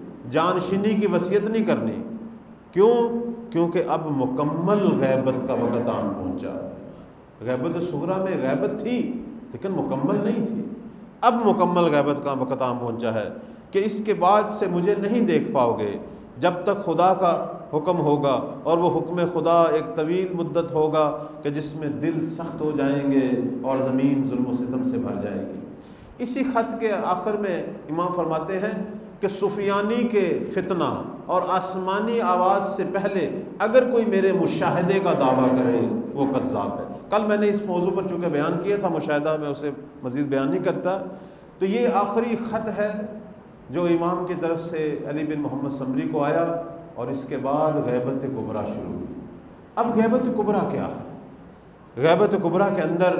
جانشینی کی وصیت نہیں کرنی۔ کیوں؟ کیونکہ اب مکمل غیبت کا وقت آن پہنچا ہے۔ غیبت صغریٰ میں غیبت تھی لیکن مکمل نہیں تھی، اب مکمل غیبت کا وقت آن پہنچا ہے کہ اس کے بعد سے مجھے نہیں دیکھ پاؤ گے جب تک خدا کا حکم ہوگا، اور وہ حکم خدا ایک طویل مدت ہوگا کہ جس میں دل سخت ہو جائیں گے اور زمین ظلم و ستم سے بھر جائے گی۔ اسی خط کے آخر میں امام فرماتے ہیں کہ سفیانی کے فتنہ اور آسمانی آواز سے پہلے اگر کوئی میرے مشاہدے کا دعویٰ کرے وہ کذاب ہے۔ کل میں نے اس موضوع پر چونکہ بیان کیا تھا، مشاہدہ میں اسے مزید بیان نہیں کرتا۔ تو یہ آخری خط ہے جو امام کی طرف سے علی بن محمد سمری کو آیا، اور اس کے بعد غیبت کبریٰ شروع ہوئی۔ اب غیبت کبریٰ کیا ہے؟ غیبت کبریٰ کے اندر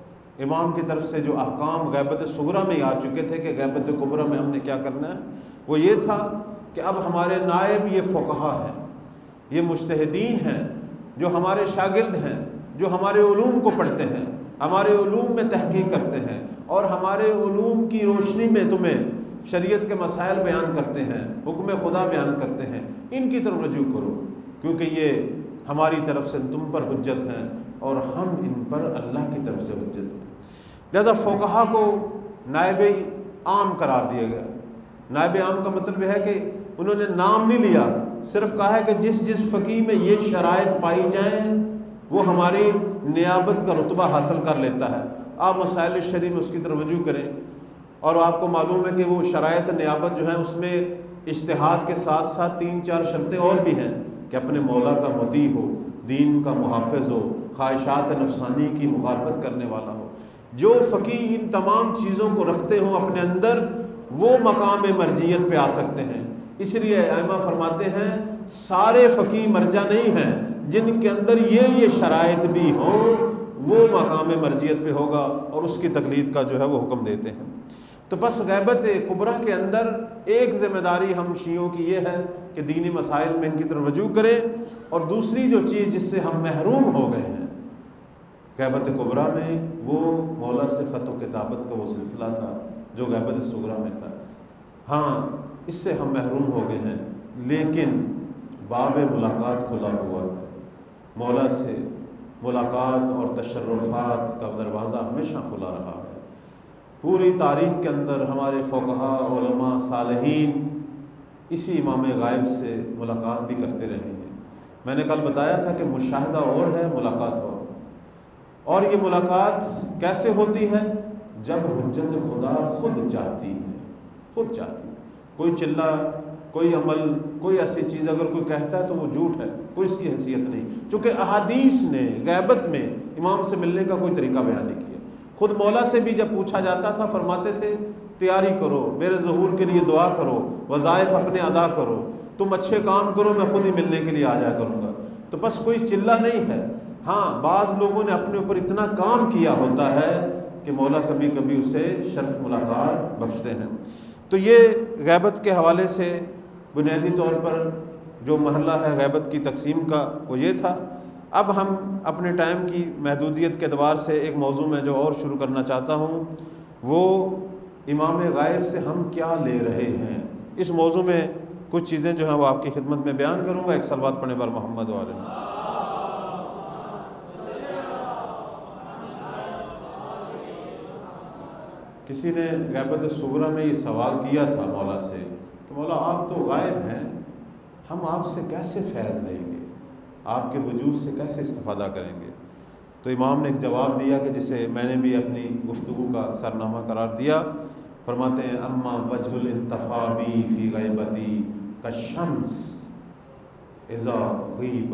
امام کی طرف سے جو احکام غیبت صغریٰ میں آ چکے تھے کہ غیبت کبریٰ میں ہم نے کیا کرنا ہے، وہ یہ تھا کہ اب ہمارے نائب یہ فقہا ہیں، یہ مجتہدین ہیں، جو ہمارے شاگرد ہیں، جو ہمارے علوم کو پڑھتے ہیں، ہمارے علوم میں تحقیق کرتے ہیں، اور ہمارے علوم کی روشنی میں تمہیں شریعت کے مسائل بیان کرتے ہیں، حکم خدا بیان کرتے ہیں، ان کی طرف رجوع کرو، کیونکہ یہ ہماری طرف سے تم پر حجت ہیں اور ہم ان پر اللہ کی طرف سے حجت ہیں۔ لہذا فقہا کو نائب عام قرار دیا گیا۔ نائب عام کا مطلب یہ ہے کہ انہوں نے نام نہیں لیا، صرف کہا ہے کہ جس جس فقیہ میں یہ شرائط پائی جائیں وہ ہماری نیابت کا رتبہ حاصل کر لیتا ہے، آپ مسائل شرعی میں اس کی طرف رجوع کریں۔ اور آپ کو معلوم ہے کہ وہ شرائط نیابت جو ہیں اس میں اجتہاد کے ساتھ ساتھ 3-4 شرطیں اور بھی ہیں کہ اپنے مولا کا مطیع ہو، دین کا محافظ ہو، خواہشات نفسانی کی مخالفت کرنے والا ہو۔ جو فقیہ ان تمام چیزوں کو رکھتے ہوں اپنے اندر، وہ مقام مرجعیت پہ آ سکتے ہیں۔ اس لیے ائمہ فرماتے ہیں سارے فقیہ مرجع نہیں ہیں، جن کے اندر یہ شرائط بھی ہوں وہ مقام مرجعیت پہ ہوگا اور اس کی تقلید کا جو ہے وہ حکم دیتے ہیں۔ تو بس غیبت کبریٰ کے اندر ایک ذمہ داری ہم شیعوں کی یہ ہے کہ دینی مسائل میں ان کی طرف رجوع کریں، اور دوسری جو چیز جس سے ہم محروم ہو گئے ہیں غیبت کبریٰ میں، وہ مولا سے خط و کتابت کا وہ سلسلہ تھا جو غیبت صغریٰ میں تھا۔ ہاں اس سے ہم محروم ہو گئے ہیں، لیکن باب ملاقات کھلا ہوا ہے۔ مولا سے ملاقات اور تشرفات کا دروازہ ہمیشہ کھلا رہا ہے۔ پوری تاریخ کے اندر ہمارے فقہا، علماء، صالحین اسی امام غائب سے ملاقات بھی کرتے رہے ہیں۔ میں نے کل بتایا تھا کہ مشاہدہ اور ہے، ملاقات اور یہ ملاقات کیسے ہوتی ہے؟ جب حجت خدا خود چاہتی ہے، خود چاہتی ہے۔ کوئی چلہ، کوئی عمل، کوئی ایسی چیز اگر کوئی کہتا ہے تو وہ جھوٹ ہے، کوئی اس کی حیثیت نہیں، چونکہ احادیث نے غیبت میں امام سے ملنے کا کوئی طریقہ بیان نہیں کیا۔ خود مولا سے بھی جب پوچھا جاتا تھا فرماتے تھے تیاری کرو، میرے ظہور کے لیے دعا کرو، وظائف اپنے ادا کرو، تم اچھے کام کرو، میں خود ہی ملنے کے لیے آ جایا کروں گا۔ تو بس کوئی چلہ نہیں ہے۔ ہاں بعض لوگوں نے اپنے اوپر اتنا کام کیا ہوتا ہے کہ مولا کبھی کبھی اسے شرف ملاقات بخشتے ہیں۔ تو یہ غیبت کے حوالے سے بنیادی طور پر جو مرحلہ ہے غیبت کی تقسیم کا وہ یہ تھا۔ اب ہم اپنے ٹائم کی محدودیت کے اعتبار سے ایک موضوع میں جو اور شروع کرنا چاہتا ہوں وہ امام غائب سے ہم کیا لے رہے ہیں۔ اس موضوع میں کچھ چیزیں جو ہیں وہ آپ کی خدمت میں بیان کروں گا۔ ایک صلوات پڑھنے پر محمد علیہ۔ کسی نے غیبت صغریٰ میں یہ سوال کیا تھا مولا سے کہ مولا آپ تو غائب ہیں، ہم آپ سے کیسے فیض لیں گے، آپ کے وجود سے کیسے استفادہ کریں گے؟ تو امام نے ایک جواب دیا کہ جسے میں نے بھی اپنی گفتگو کا سرنامہ قرار دیا۔ فرماتے ہیں اما وجہ الانتفا بی فی غیبتی کالشمس اذا غیب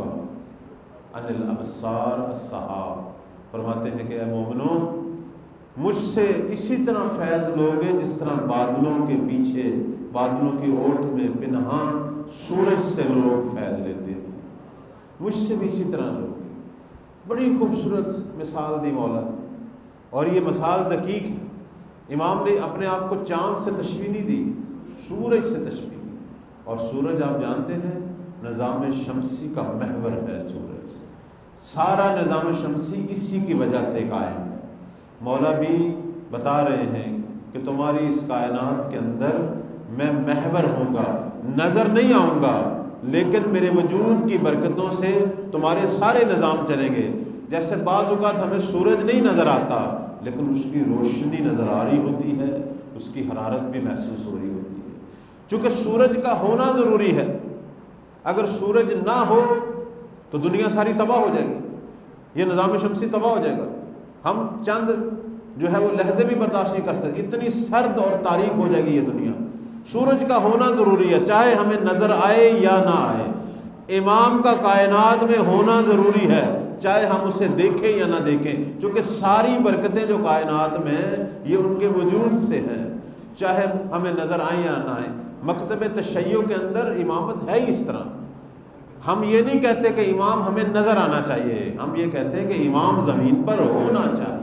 عن الابصار السحاب، فرماتے ہیں کہ اے مومنو، مجھ سے اسی طرح فیض لوگے جس طرح بادلوں کے پیچھے، بادلوں کی اوٹ میں پنہاں سورج سے لوگ فیض لیتے ہیں، مجھ سے بھی اسی طرح لوگ۔ بڑی خوبصورت مثال دی مولا، اور یہ مثال دقیق ہے۔ امام نے اپنے آپ کو چاند سے تشبیہ نہیں دی، سورج سے تشبیہ دی، اور سورج آپ جانتے ہیں نظام شمسی کا محور ہے۔ سورج، سارا نظام شمسی اسی کی وجہ سے قائم ہے۔ مولا بھی بتا رہے ہیں کہ تمہاری اس کائنات کے اندر میں محور ہوں گا، نظر نہیں آؤں گا، لیکن میرے وجود کی برکتوں سے تمہارے سارے نظام چلیں گے۔ جیسے بعض اوقات ہمیں سورج نہیں نظر آتا، لیکن اس کی روشنی نظر آ رہی ہوتی ہے، اس کی حرارت بھی محسوس ہو رہی ہوتی ہے، چونکہ سورج کا ہونا ضروری ہے۔ اگر سورج نہ ہو تو دنیا ساری تباہ ہو جائے گی، یہ نظام شمسی تباہ ہو جائے گا۔ ہم چند جو ہے وہ لحظے بھی برداشت نہیں کر سکتے، اتنی سرد اور تاریک ہو جائے گی یہ دنیا۔ سورج کا ہونا ضروری ہے، چاہے ہمیں نظر آئے یا نہ آئے۔ امام کا کائنات میں ہونا ضروری ہے، چاہے ہم اسے دیکھیں یا نہ دیکھیں، چونکہ ساری برکتیں جو کائنات میں ہیں یہ ان کے وجود سے ہیں، چاہے ہمیں نظر آئیں یا نہ آئیں۔ مکتب تشیع کے اندر امامت ہے اس طرح۔ ہم یہ نہیں کہتے کہ امام ہمیں نظر آنا چاہیے، ہم یہ کہتے ہیں کہ امام زمین پر ہونا چاہیے،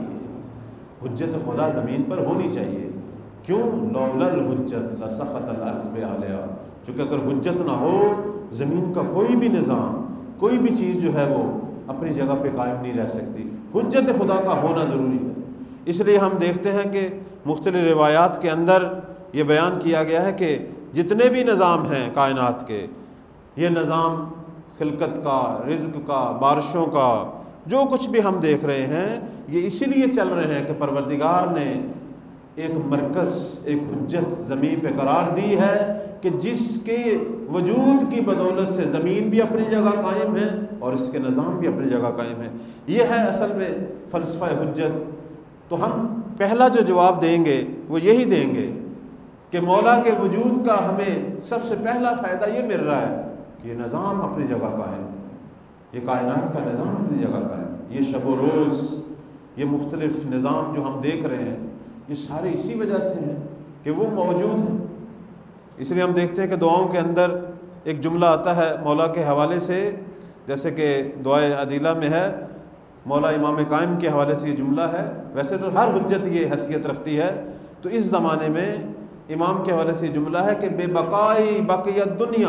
حجت خدا زمین پر ہونی چاہیے۔ کیوں؟ لولا الحجت لسخط الارض باہلہا، چونکہ اگر حجت نہ ہو زمین کا کوئی بھی نظام، کوئی بھی چیز جو ہے وہ اپنی جگہ پہ قائم نہیں رہ سکتی۔ حجت خدا کا ہونا ضروری ہے۔ اس لیے ہم دیکھتے ہیں کہ مختلف روایات کے اندر یہ بیان کیا گیا ہے کہ جتنے بھی نظام ہیں کائنات کے، یہ نظام خلقت کا، رزق کا، بارشوں کا، جو کچھ بھی ہم دیکھ رہے ہیں، یہ اسی لیے چل رہے ہیں کہ پروردگار نے ایک مرکز، ایک حجت زمین پہ قرار دی ہے کہ جس کے وجود کی بدولت سے زمین بھی اپنی جگہ قائم ہے اور اس کے نظام بھی اپنی جگہ قائم ہے۔ یہ ہے اصل میں فلسفہ حجت۔ تو ہم پہلا جو جواب دیں گے وہ یہی دیں گے کہ مولا کے وجود کا ہمیں سب سے پہلا فائدہ یہ مل رہا ہے کہ یہ نظام اپنی جگہ قائم ہے، یہ کائنات کا نظام اپنی جگہ قائم ہے۔ یہ شب و روز، یہ مختلف نظام جو ہم دیکھ رہے ہیں، یہ سارے اسی وجہ سے ہیں کہ وہ موجود ہیں۔ اس لیے ہم دیکھتے ہیں کہ دعاؤں کے اندر ایک جملہ آتا ہے مولا کے حوالے سے، جیسے کہ دعائے عدیلہ میں ہے، مولا امام قائم کے حوالے سے یہ جملہ ہے۔ ویسے تو ہر حجت یہ حیثیت رکھتی ہے، تو اس زمانے میں امام کے حوالے سے یہ جملہ ہے کہ بے بقائی بقیت دنیا،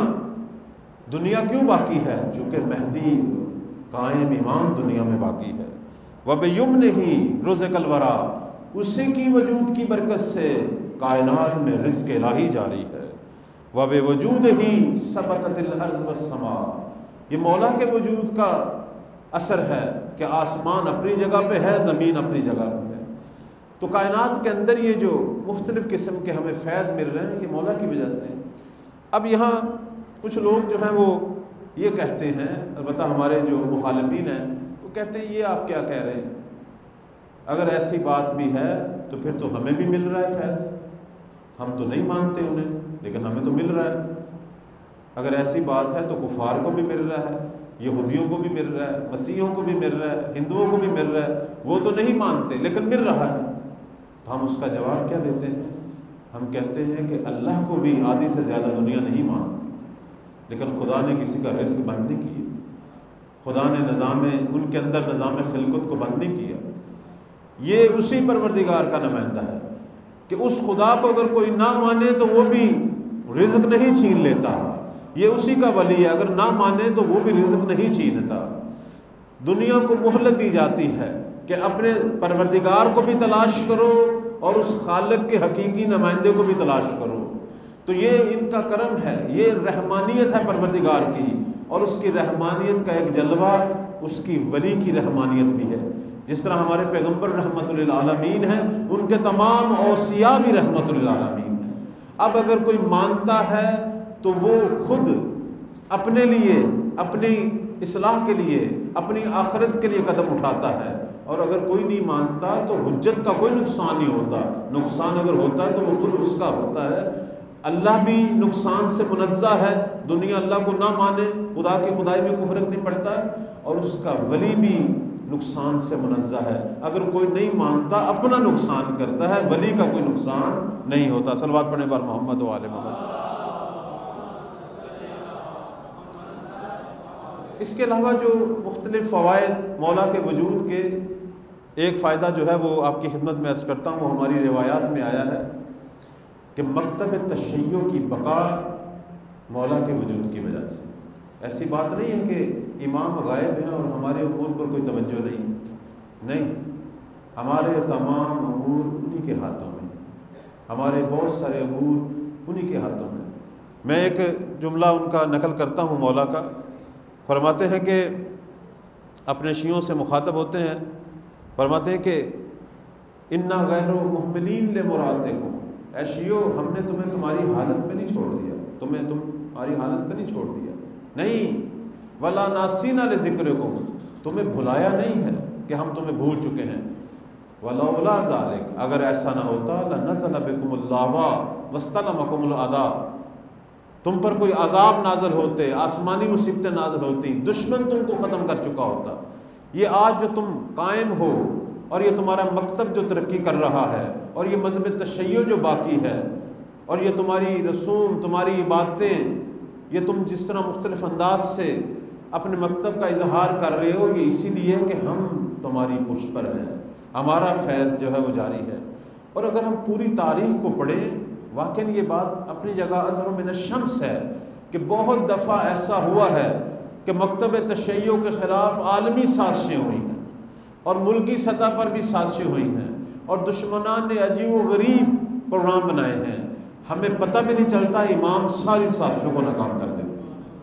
دنیا کیوں باقی ہے؟ چونکہ مہدی قائم امام دنیا میں باقی ہے۔ وَبِيُمْنِهِ رُزِقَ الْوَرَىٰ، اسی کی وجود کی برکت سے کائنات میں رزق الہی جاری ہے۔ وَبِوَجُودِهِ ثَبَتَتِ الْأَرْضُ وَالسَّمَاءُ، یہ مولا کے وجود کا اثر ہے کہ آسمان اپنی جگہ پہ ہے، زمین اپنی جگہ پہ ہے۔ تو کائنات کے اندر یہ جو مختلف قسم کے ہمیں فیض مل رہے ہیں، یہ مولا کی وجہ سے۔ اب یہاں کچھ لوگ جو ہیں وہ یہ کہتے ہیں، البتہ ہمارے جو مخالفین ہیں وہ کہتے ہیں یہ آپ کیا کہہ رہے ہیں، اگر ایسی بات بھی ہے تو پھر تو ہمیں بھی مل رہا ہے فیض، ہم تو نہیں مانتے انہیں لیکن ہمیں تو مل رہا ہے۔ اگر ایسی بات ہے تو کفار کو بھی مل رہا ہے، یہودیوں کو بھی مل رہا ہے، مسیحیوں کو بھی مل رہا ہے، ہندوؤں کو بھی مل رہا ہے، وہ تو نہیں مانتے لیکن مل رہا ہے۔ تو ہم اس کا جواب کیا دیتے ہیں؟ ہم کہتے ہیں کہ اللہ کو بھی آدھی سے زیادہ دنیا نہیں مانتی، لیکن خدا نے کسی کا رزق بند نہیں کیا، خدا نے ان کے اندر نظام خلقت کو بند نہیں کیا۔ یہ اسی پروردگار کا نمائندہ ہے کہ اس خدا کو اگر کوئی نہ مانے تو وہ بھی رزق نہیں چھین لیتا، یہ اسی کا ولی ہے، اگر نہ مانے تو وہ بھی رزق نہیں چھینتا۔ دنیا کو مہلت دی جاتی ہے کہ اپنے پروردگار کو بھی تلاش کرو اور اس خالق کے حقیقی نمائندے کو بھی تلاش کرو۔ تو یہ ان کا کرم ہے، یہ رحمانیت ہے پروردگار کی، اور اس کی رحمانیت کا ایک جلوہ اس کی ولی کی رحمانیت بھی ہے۔ جس طرح ہمارے پیغمبر رحمت للعالمین ہیں، ان کے تمام اوصیاء بھی رحمت للعالمین ہیں۔ اب اگر کوئی مانتا ہے تو وہ خود اپنے لیے، اپنی اصلاح کے لیے، اپنی آخرت کے لیے قدم اٹھاتا ہے، اور اگر کوئی نہیں مانتا تو حجت کا کوئی نقصان نہیں ہوتا. نقصان اگر ہوتا ہے تو وہ خود اس کا ہوتا ہے. اللہ بھی نقصان سے منزہ ہے. دنیا اللہ کو نہ مانے، خدا کی خدائی میں کوئی فرق نہیں پڑتا ہے. اور اس کا ولی بھی نقصان سے منزہ ہے. اگر کوئی نہیں مانتا اپنا نقصان کرتا ہے، ولی کا کوئی نقصان نہیں ہوتا. صلوات پڑھنے پر محمد و آل محمد. اس کے علاوہ جو مختلف فوائد مولا کے وجود کے، ایک فائدہ جو ہے وہ آپ کی خدمت میں عرض کرتا ہوں. وہ ہماری روایات میں آیا ہے کہ مکتب تشیع کی بقا مولا کے وجود کی وجہ سے. ایسی بات نہیں ہے کہ امام غائب ہیں اور ہمارے امور پر کوئی توجہ نہیں. ہمارے تمام امور انہی کے ہاتھوں میں، ہمارے بہت سارے امور انہی کے ہاتھوں میں. میں ایک جملہ ان کا نقل کرتا ہوں مولا کا. فرماتے ہیں کہ اپنے شیعوں سے مخاطب ہوتے ہیں، فرماتے ہیں کہ انا غیر محملین لمراتکم، اے شیعو ہم نے تمہیں تمہاری حالت میں نہیں چھوڑ دیا، تمہیں تمہاری حالت میں نہیں چھوڑ دیا. نہیں ولا ناسین لذکرکم، تمہیں بھلایا نہیں ہے کہ ہم تمہیں بھول چکے ہیں. ولولا ذالک، اگر ایسا نہ ہوتا لنزل بکم اللاوا واستلمکم العذاب، تم پر کوئی عذاب نازل ہوتے، آسمانی مصیبتیں نازل ہوتی، دشمن تم کو ختم کر چکا ہوتا. یہ آج جو تم قائم ہو اور یہ تمہارا مکتب جو ترقی کر رہا ہے اور یہ مذہب تشیع جو باقی ہے اور یہ تمہاری رسوم، تمہاری عبادتیں، یہ تم جس طرح مختلف انداز سے اپنے مکتب کا اظہار کر رہے ہو، یہ اسی لیے کہ ہم تمہاری پشت پر ہیں، ہمارا فیض جو ہے وہ جاری ہے. اور اگر ہم پوری تاریخ کو پڑھیں، واقعاً یہ بات اپنی جگہ اظہر من الشمس ہے کہ بہت دفعہ ایسا ہوا ہے کہ مکتب تشیع کے خلاف عالمی سازشیں ہوئی ہیں اور ملکی سطح پر بھی سازشیں ہوئی ہیں اور دشمنان نے عجیب و غریب پروگرام بنائے ہیں. ہمیں پتہ بھی نہیں چلتا، امام ساری سازشوں کو ناکام کر دیتے.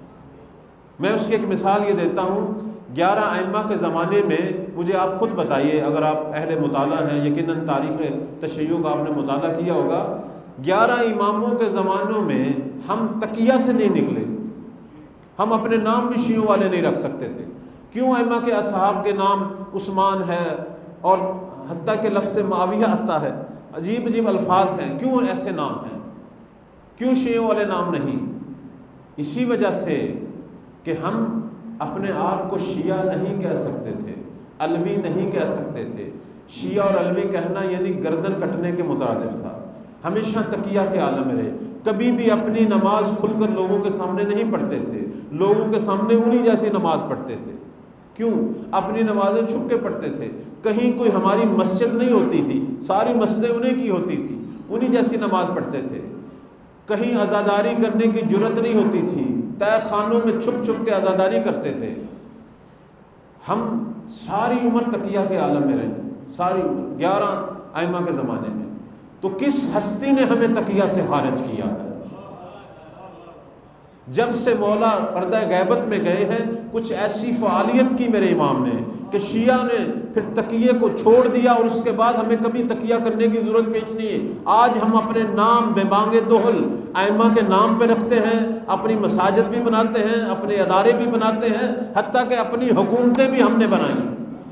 میں اس کی ایک مثال یہ دیتا ہوں. 11 ائمہ کے زمانے میں، مجھے آپ خود بتائیے اگر آپ اہل مطالعہ ہیں، یقیناً تاریخ تشیع کا آپ نے مطالعہ کیا ہوگا. 11 اماموں کے زمانوں میں ہم تقیہ سے نہیں نکلے. ہم اپنے نام بھی شیعوں والے نہیں رکھ سکتے تھے. کیوں؟ ائمہ کے اصحاب کے نام عثمان ہے اور حتیٰ کہ لفظ معاویہ آتا ہے، عجیب عجیب الفاظ ہیں. کیوں ایسے نام ہیں؟ کیوں شیعوں والے نام نہیں؟ اسی وجہ سے کہ ہم اپنے آپ کو شیعہ نہیں کہہ سکتے تھے، علوی نہیں کہہ سکتے تھے. شیعہ اور علوی کہنا یعنی گردن کٹنے کے مترادف تھا. ہمیشہ تقیہ کے عالم میں رہے. کبھی بھی اپنی نماز کھل کر لوگوں کے سامنے نہیں پڑھتے تھے، لوگوں کے سامنے انہی جیسی نماز پڑھتے تھے. کیوں؟ اپنی نمازیں چھپ کے پڑھتے تھے. کہیں کوئی ہماری مسجد نہیں ہوتی تھی، ساری مسجدیں انہیں کی ہوتی تھی، انہی جیسی نماز پڑھتے تھے. کہیں عزاداری کرنے کی جرت نہیں ہوتی تھی، طے خانوں میں چھپ چھپ کے عزاداری کرتے تھے. ہم ساری عمر تقیہ کے عالم میں رہے، ساری 11 ائمہ کے زمانے میں. تو کس ہستی نے ہمیں تقیہ سے خارج کیا ہے؟ جب سے مولا پردہ غیبت میں گئے ہیں، کچھ ایسی فعالیت کی میرے امام نے کہ شیعہ نے پھر تقیہ کو چھوڑ دیا اور اس کے بعد ہمیں کبھی تقیہ کرنے کی ضرورت پیش نہیں ہے. آج ہم اپنے نام بے بانگ دہل ائمہ کے نام پہ رکھتے ہیں، اپنی مساجد بھی بناتے ہیں، اپنے ادارے بھی بناتے ہیں، حتیٰ کہ اپنی حکومتیں بھی ہم نے بنائیں.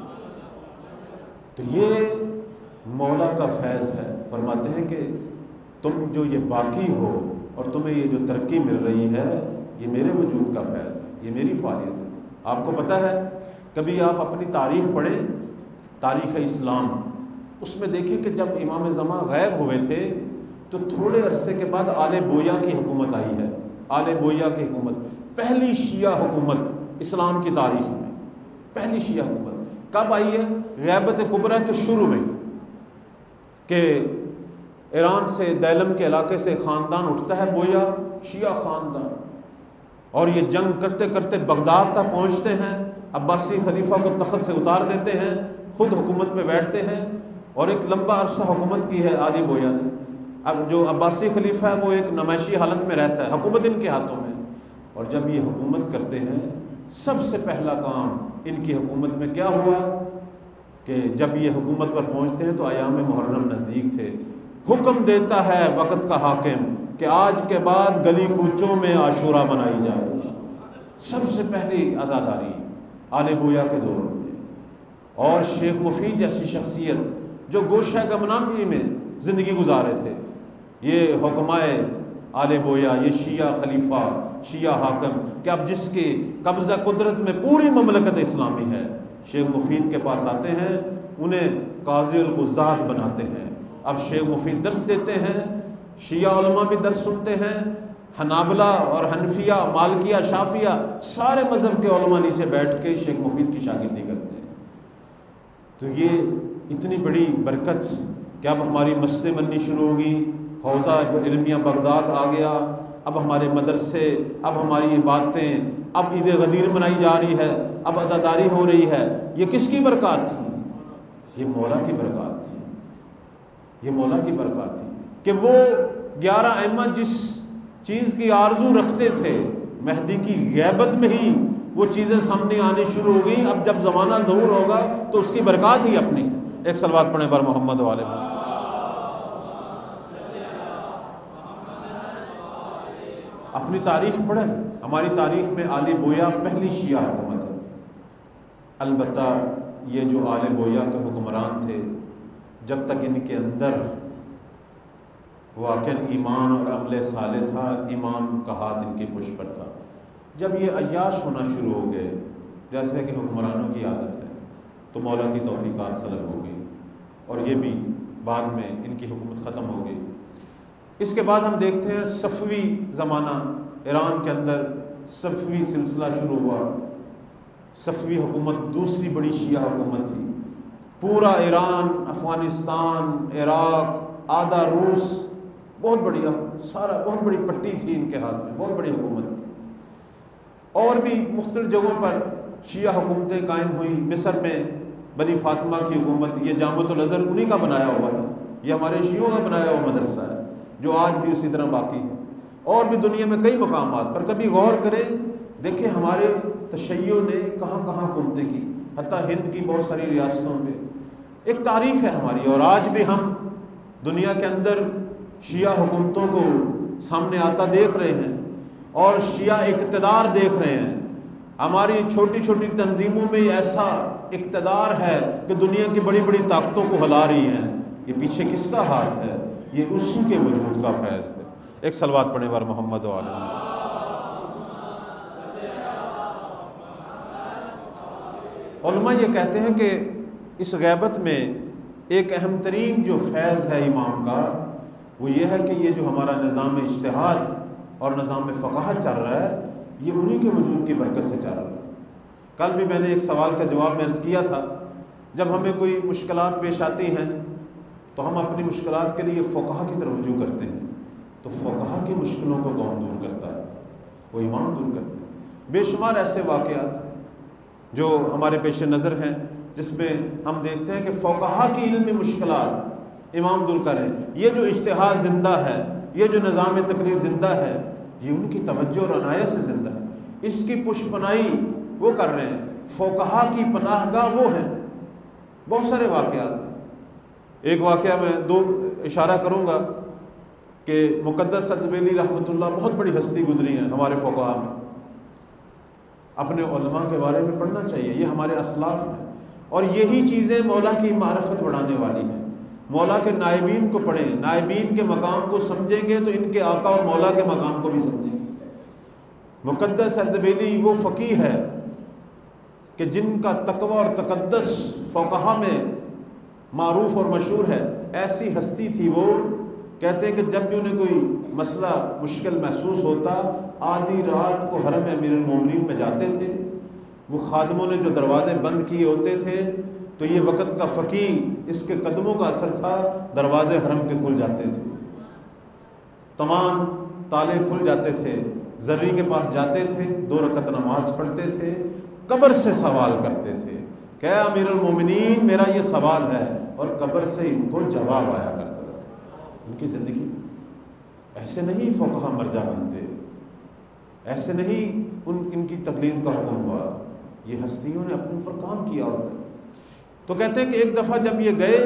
تو یہ مولا کا فیض ہے. فرماتے ہیں کہ تم جو یہ باقی ہو اور تمہیں یہ جو ترقی مل رہی ہے، یہ میرے وجود کا فیض ہے، یہ میری فعالیت ہے. آپ کو پتہ ہے، کبھی آپ اپنی تاریخ پڑھیں، تاریخ اسلام، اس میں دیکھیں کہ جب امام زمان غائب ہوئے تھے تو تھوڑے عرصے کے بعد آل بویہ کی حکومت آئی ہے. آل بویہ کی حکومت پہلی شیعہ حکومت اسلام کی تاریخ میں، پہلی شیعہ حکومت کب آئی ہے؟ غیبت کبریٰ کے شروع میں، کہ ایران سے دیلم کے علاقے سے خاندان اٹھتا ہے، بویا شیعہ خاندان، اور یہ جنگ کرتے کرتے بغداد تک پہنچتے ہیں. عباسی خلیفہ کو تخت سے اتار دیتے ہیں، خود حکومت میں بیٹھتے ہیں اور ایک لمبا عرصہ حکومت کی ہے علی بویا نے. اب جو عباسی خلیفہ ہے وہ ایک نمائشی حالت میں رہتا ہے، حکومت ان کے ہاتھوں میں. اور جب یہ حکومت کرتے ہیں، سب سے پہلا کام ان کی حکومت میں کیا ہوا کہ جب یہ حکومت پر پہنچتے ہیں تو ایام محرم نزدیک تھے. حکم دیتا ہے وقت کا حاکم کہ آج کے بعد گلی کوچوں میں عاشورہ منائی جائے. سب سے پہلی عزاداری آل بویا کے دور میں. اور شیخ مفید جیسی شخصیت جو گوشہ گمنامی میں زندگی گزارے تھے، یہ حکمائے آل بویا، یہ شیعہ خلیفہ، شیعہ حاکم کہ اب جس کے قبضہ قدرت میں پوری مملکت اسلامی ہے، شیخ مفید کے پاس آتے ہیں، انہیں قاضی القضات بناتے ہیں۔ اب شیخ مفید درس دیتے ہیں، شیعہ علماء بھی درس سنتے ہیں، حنابلہ اور حنفیہ، مالکیہ، شافعیہ، سارے مذہب کے علماء نیچے بیٹھ کے شیخ مفید کی شاگردی کرتے ہیں۔ تو یہ اتنی بڑی برکت کہ اب ہماری مسجدیں بننی شروع ہوگی، حوزہ علمیہ بغداد آ گیا، اب ہمارے مدرسے، اب ہماری عبادتیں، اب عید غدیر منائی جا رہی ہے، اب عزاداری ہو رہی ہے۔ یہ کس کی برکات تھی؟ یہ مولا کی برکات تھی، یہ مولا کی برکات تھی کہ وہ 11 ائمہ جس چیز کی آرزو رکھتے تھے، مہدی کی غیبت میں ہی وہ چیزیں سامنے آنی شروع ہو گئیں۔ اب جب زمانہ ظہور ہوگا تو اس کی برکات ہی اپنی۔ ایک صلوات پڑھیں بر محمد والے میں۔ اپنی تاریخ پڑھیں، ہماری تاریخ میں آل بویا پہلی شیعہ حکومت ہے۔ البتہ یہ جو آل بویا کے حکمران تھے، جب تک ان کے اندر واقعاً ایمان اور عمل صالح تھا، امام کا ہاتھ ان کی پشت پر تھا۔ جب یہ عیاش ہونا شروع ہو گئے، جیسے کہ حکمرانوں کی عادت ہے، تو مولا کی توفیقات سلب ہو گئی اور یہ بھی بعد میں ان کی حکومت ختم ہو گئی۔ اس کے بعد ہم دیکھتے ہیں صفوی زمانہ، ایران کے اندر صفوی سلسلہ شروع ہوا۔ صفوی حکومت دوسری بڑی شیعہ حکومت تھی۔ پورا ایران، افغانستان، عراق، آدھا روس، بہت بڑی پٹی تھی ان کے ہاتھ میں، بہت بڑی حکومت تھی۔ اور بھی مختلف جگہوں پر شیعہ حکومتیں قائم ہوئیں۔ مصر میں بنی فاطمہ کی حکومت، یہ جامعۃ الازہر انہی کا بنایا ہوا ہے، یہ ہمارے شیعوں کا بنایا ہوا مدرسہ ہے جو آج بھی اسی طرح باقی ہے۔ اور بھی دنیا میں کئی مقامات پر کبھی غور کریں، دیکھیں ہمارے تشیع نے کہاں کہاں حکومتیں کی، حتیٰ ہند کی بہت ساری ریاستوں میں۔ ایک تاریخ ہے ہماری، اور آج بھی ہم دنیا کے اندر شیعہ حکومتوں کو سامنے آتا دیکھ رہے ہیں اور شیعہ اقتدار دیکھ رہے ہیں۔ ہماری چھوٹی چھوٹی تنظیموں میں ایسا اقتدار ہے کہ دنیا کی بڑی بڑی طاقتوں کو ہلا رہی ہیں۔ یہ پیچھے کس کا ہاتھ ہے؟ یہ اسی کے وجود کا فیض ہے۔ ایک صلوات پڑھیں بر محمد و آل محمد۔ علماء یہ کہتے ہیں کہ اس غیبت میں ایک اہم ترین جو فیض ہے امام کا، وہ یہ ہے کہ یہ جو ہمارا نظام اجتہاد اور نظام فقاہت چل رہا ہے، یہ انہی کے وجود کی برکت سے چل رہا ہے۔ کل بھی میں نے ایک سوال کا جواب میں عرض کیا تھا، جب ہمیں کوئی مشکلات پیش آتی ہیں تو ہم اپنی مشکلات کے لیے فقہا کی طرف رجوع کرتے ہیں، تو فقہا کی مشکلوں کو کون دور کرتا ہے؟ وہ امام دور کرتے ہیں۔ بے شمار ایسے واقعات ہیں جو ہمارے پیش نظر ہیں جس میں ہم دیکھتے ہیں کہ فقہا کی علمی مشکلات امام دور کریں۔ یہ جو اجتہاد زندہ ہے، یہ جو نظام تقلید زندہ ہے، یہ ان کی توجہ اور عنایت سے زندہ ہے۔ اس کی پشپنائی وہ کر رہے ہیں، فقہا کی پناہ گاہ وہ ہیں۔ بہت سارے واقعات ہیں۔ ایک واقعہ میں دو اشارہ کروں گا کہ مقدس اردبیلی رحمۃ اللہ بہت بڑی ہستی گزری ہیں ہمارے فقہا میں۔ اپنے علماء کے بارے میں پڑھنا چاہیے، یہ ہمارے اسلاف ہیں، اور یہی چیزیں مولا کی معرفت بڑھانے والی ہیں۔ مولا کے نائبین کو پڑھیں، نائبین کے مقام کو سمجھیں گے تو ان کے آقا اور مولا کے مقام کو بھی سمجھیں گے۔ مقدس اردبیلی وہ فقیہ ہے کہ جن کا تقوی اور تقدس فقہا میں معروف اور مشہور ہے۔ ایسی ہستی تھی وہ، کہتے ہیں کہ جب بھی انہیں کوئی مسئلہ مشکل محسوس ہوتا، آدھی رات کو حرم امیر المومنین میں جاتے تھے۔ وہ خادموں نے جو دروازے بند کیے ہوتے تھے تو یہ وقت کا فقیہ، اس کے قدموں کا اثر تھا، دروازے حرم کے کھل جاتے تھے، تمام تالے کھل جاتے تھے۔ زری کے پاس جاتے تھے، 2 رکعت نماز پڑھتے تھے، قبر سے سوال کرتے تھے کہ اے امیر المومنین میرا یہ سوال ہے، اور قبر سے ان کو جواب آیا کرتا تھا۔ ان کی زندگی ایسے نہیں فقہا مرجع بنتے، ایسے نہیں ان کی تقلید کا حکم ہوا، یہ ہستیوں نے اپنے اوپر کام کیا ہوتا ہے۔ تو کہتے ہیں کہ ایک دفعہ جب یہ گئے،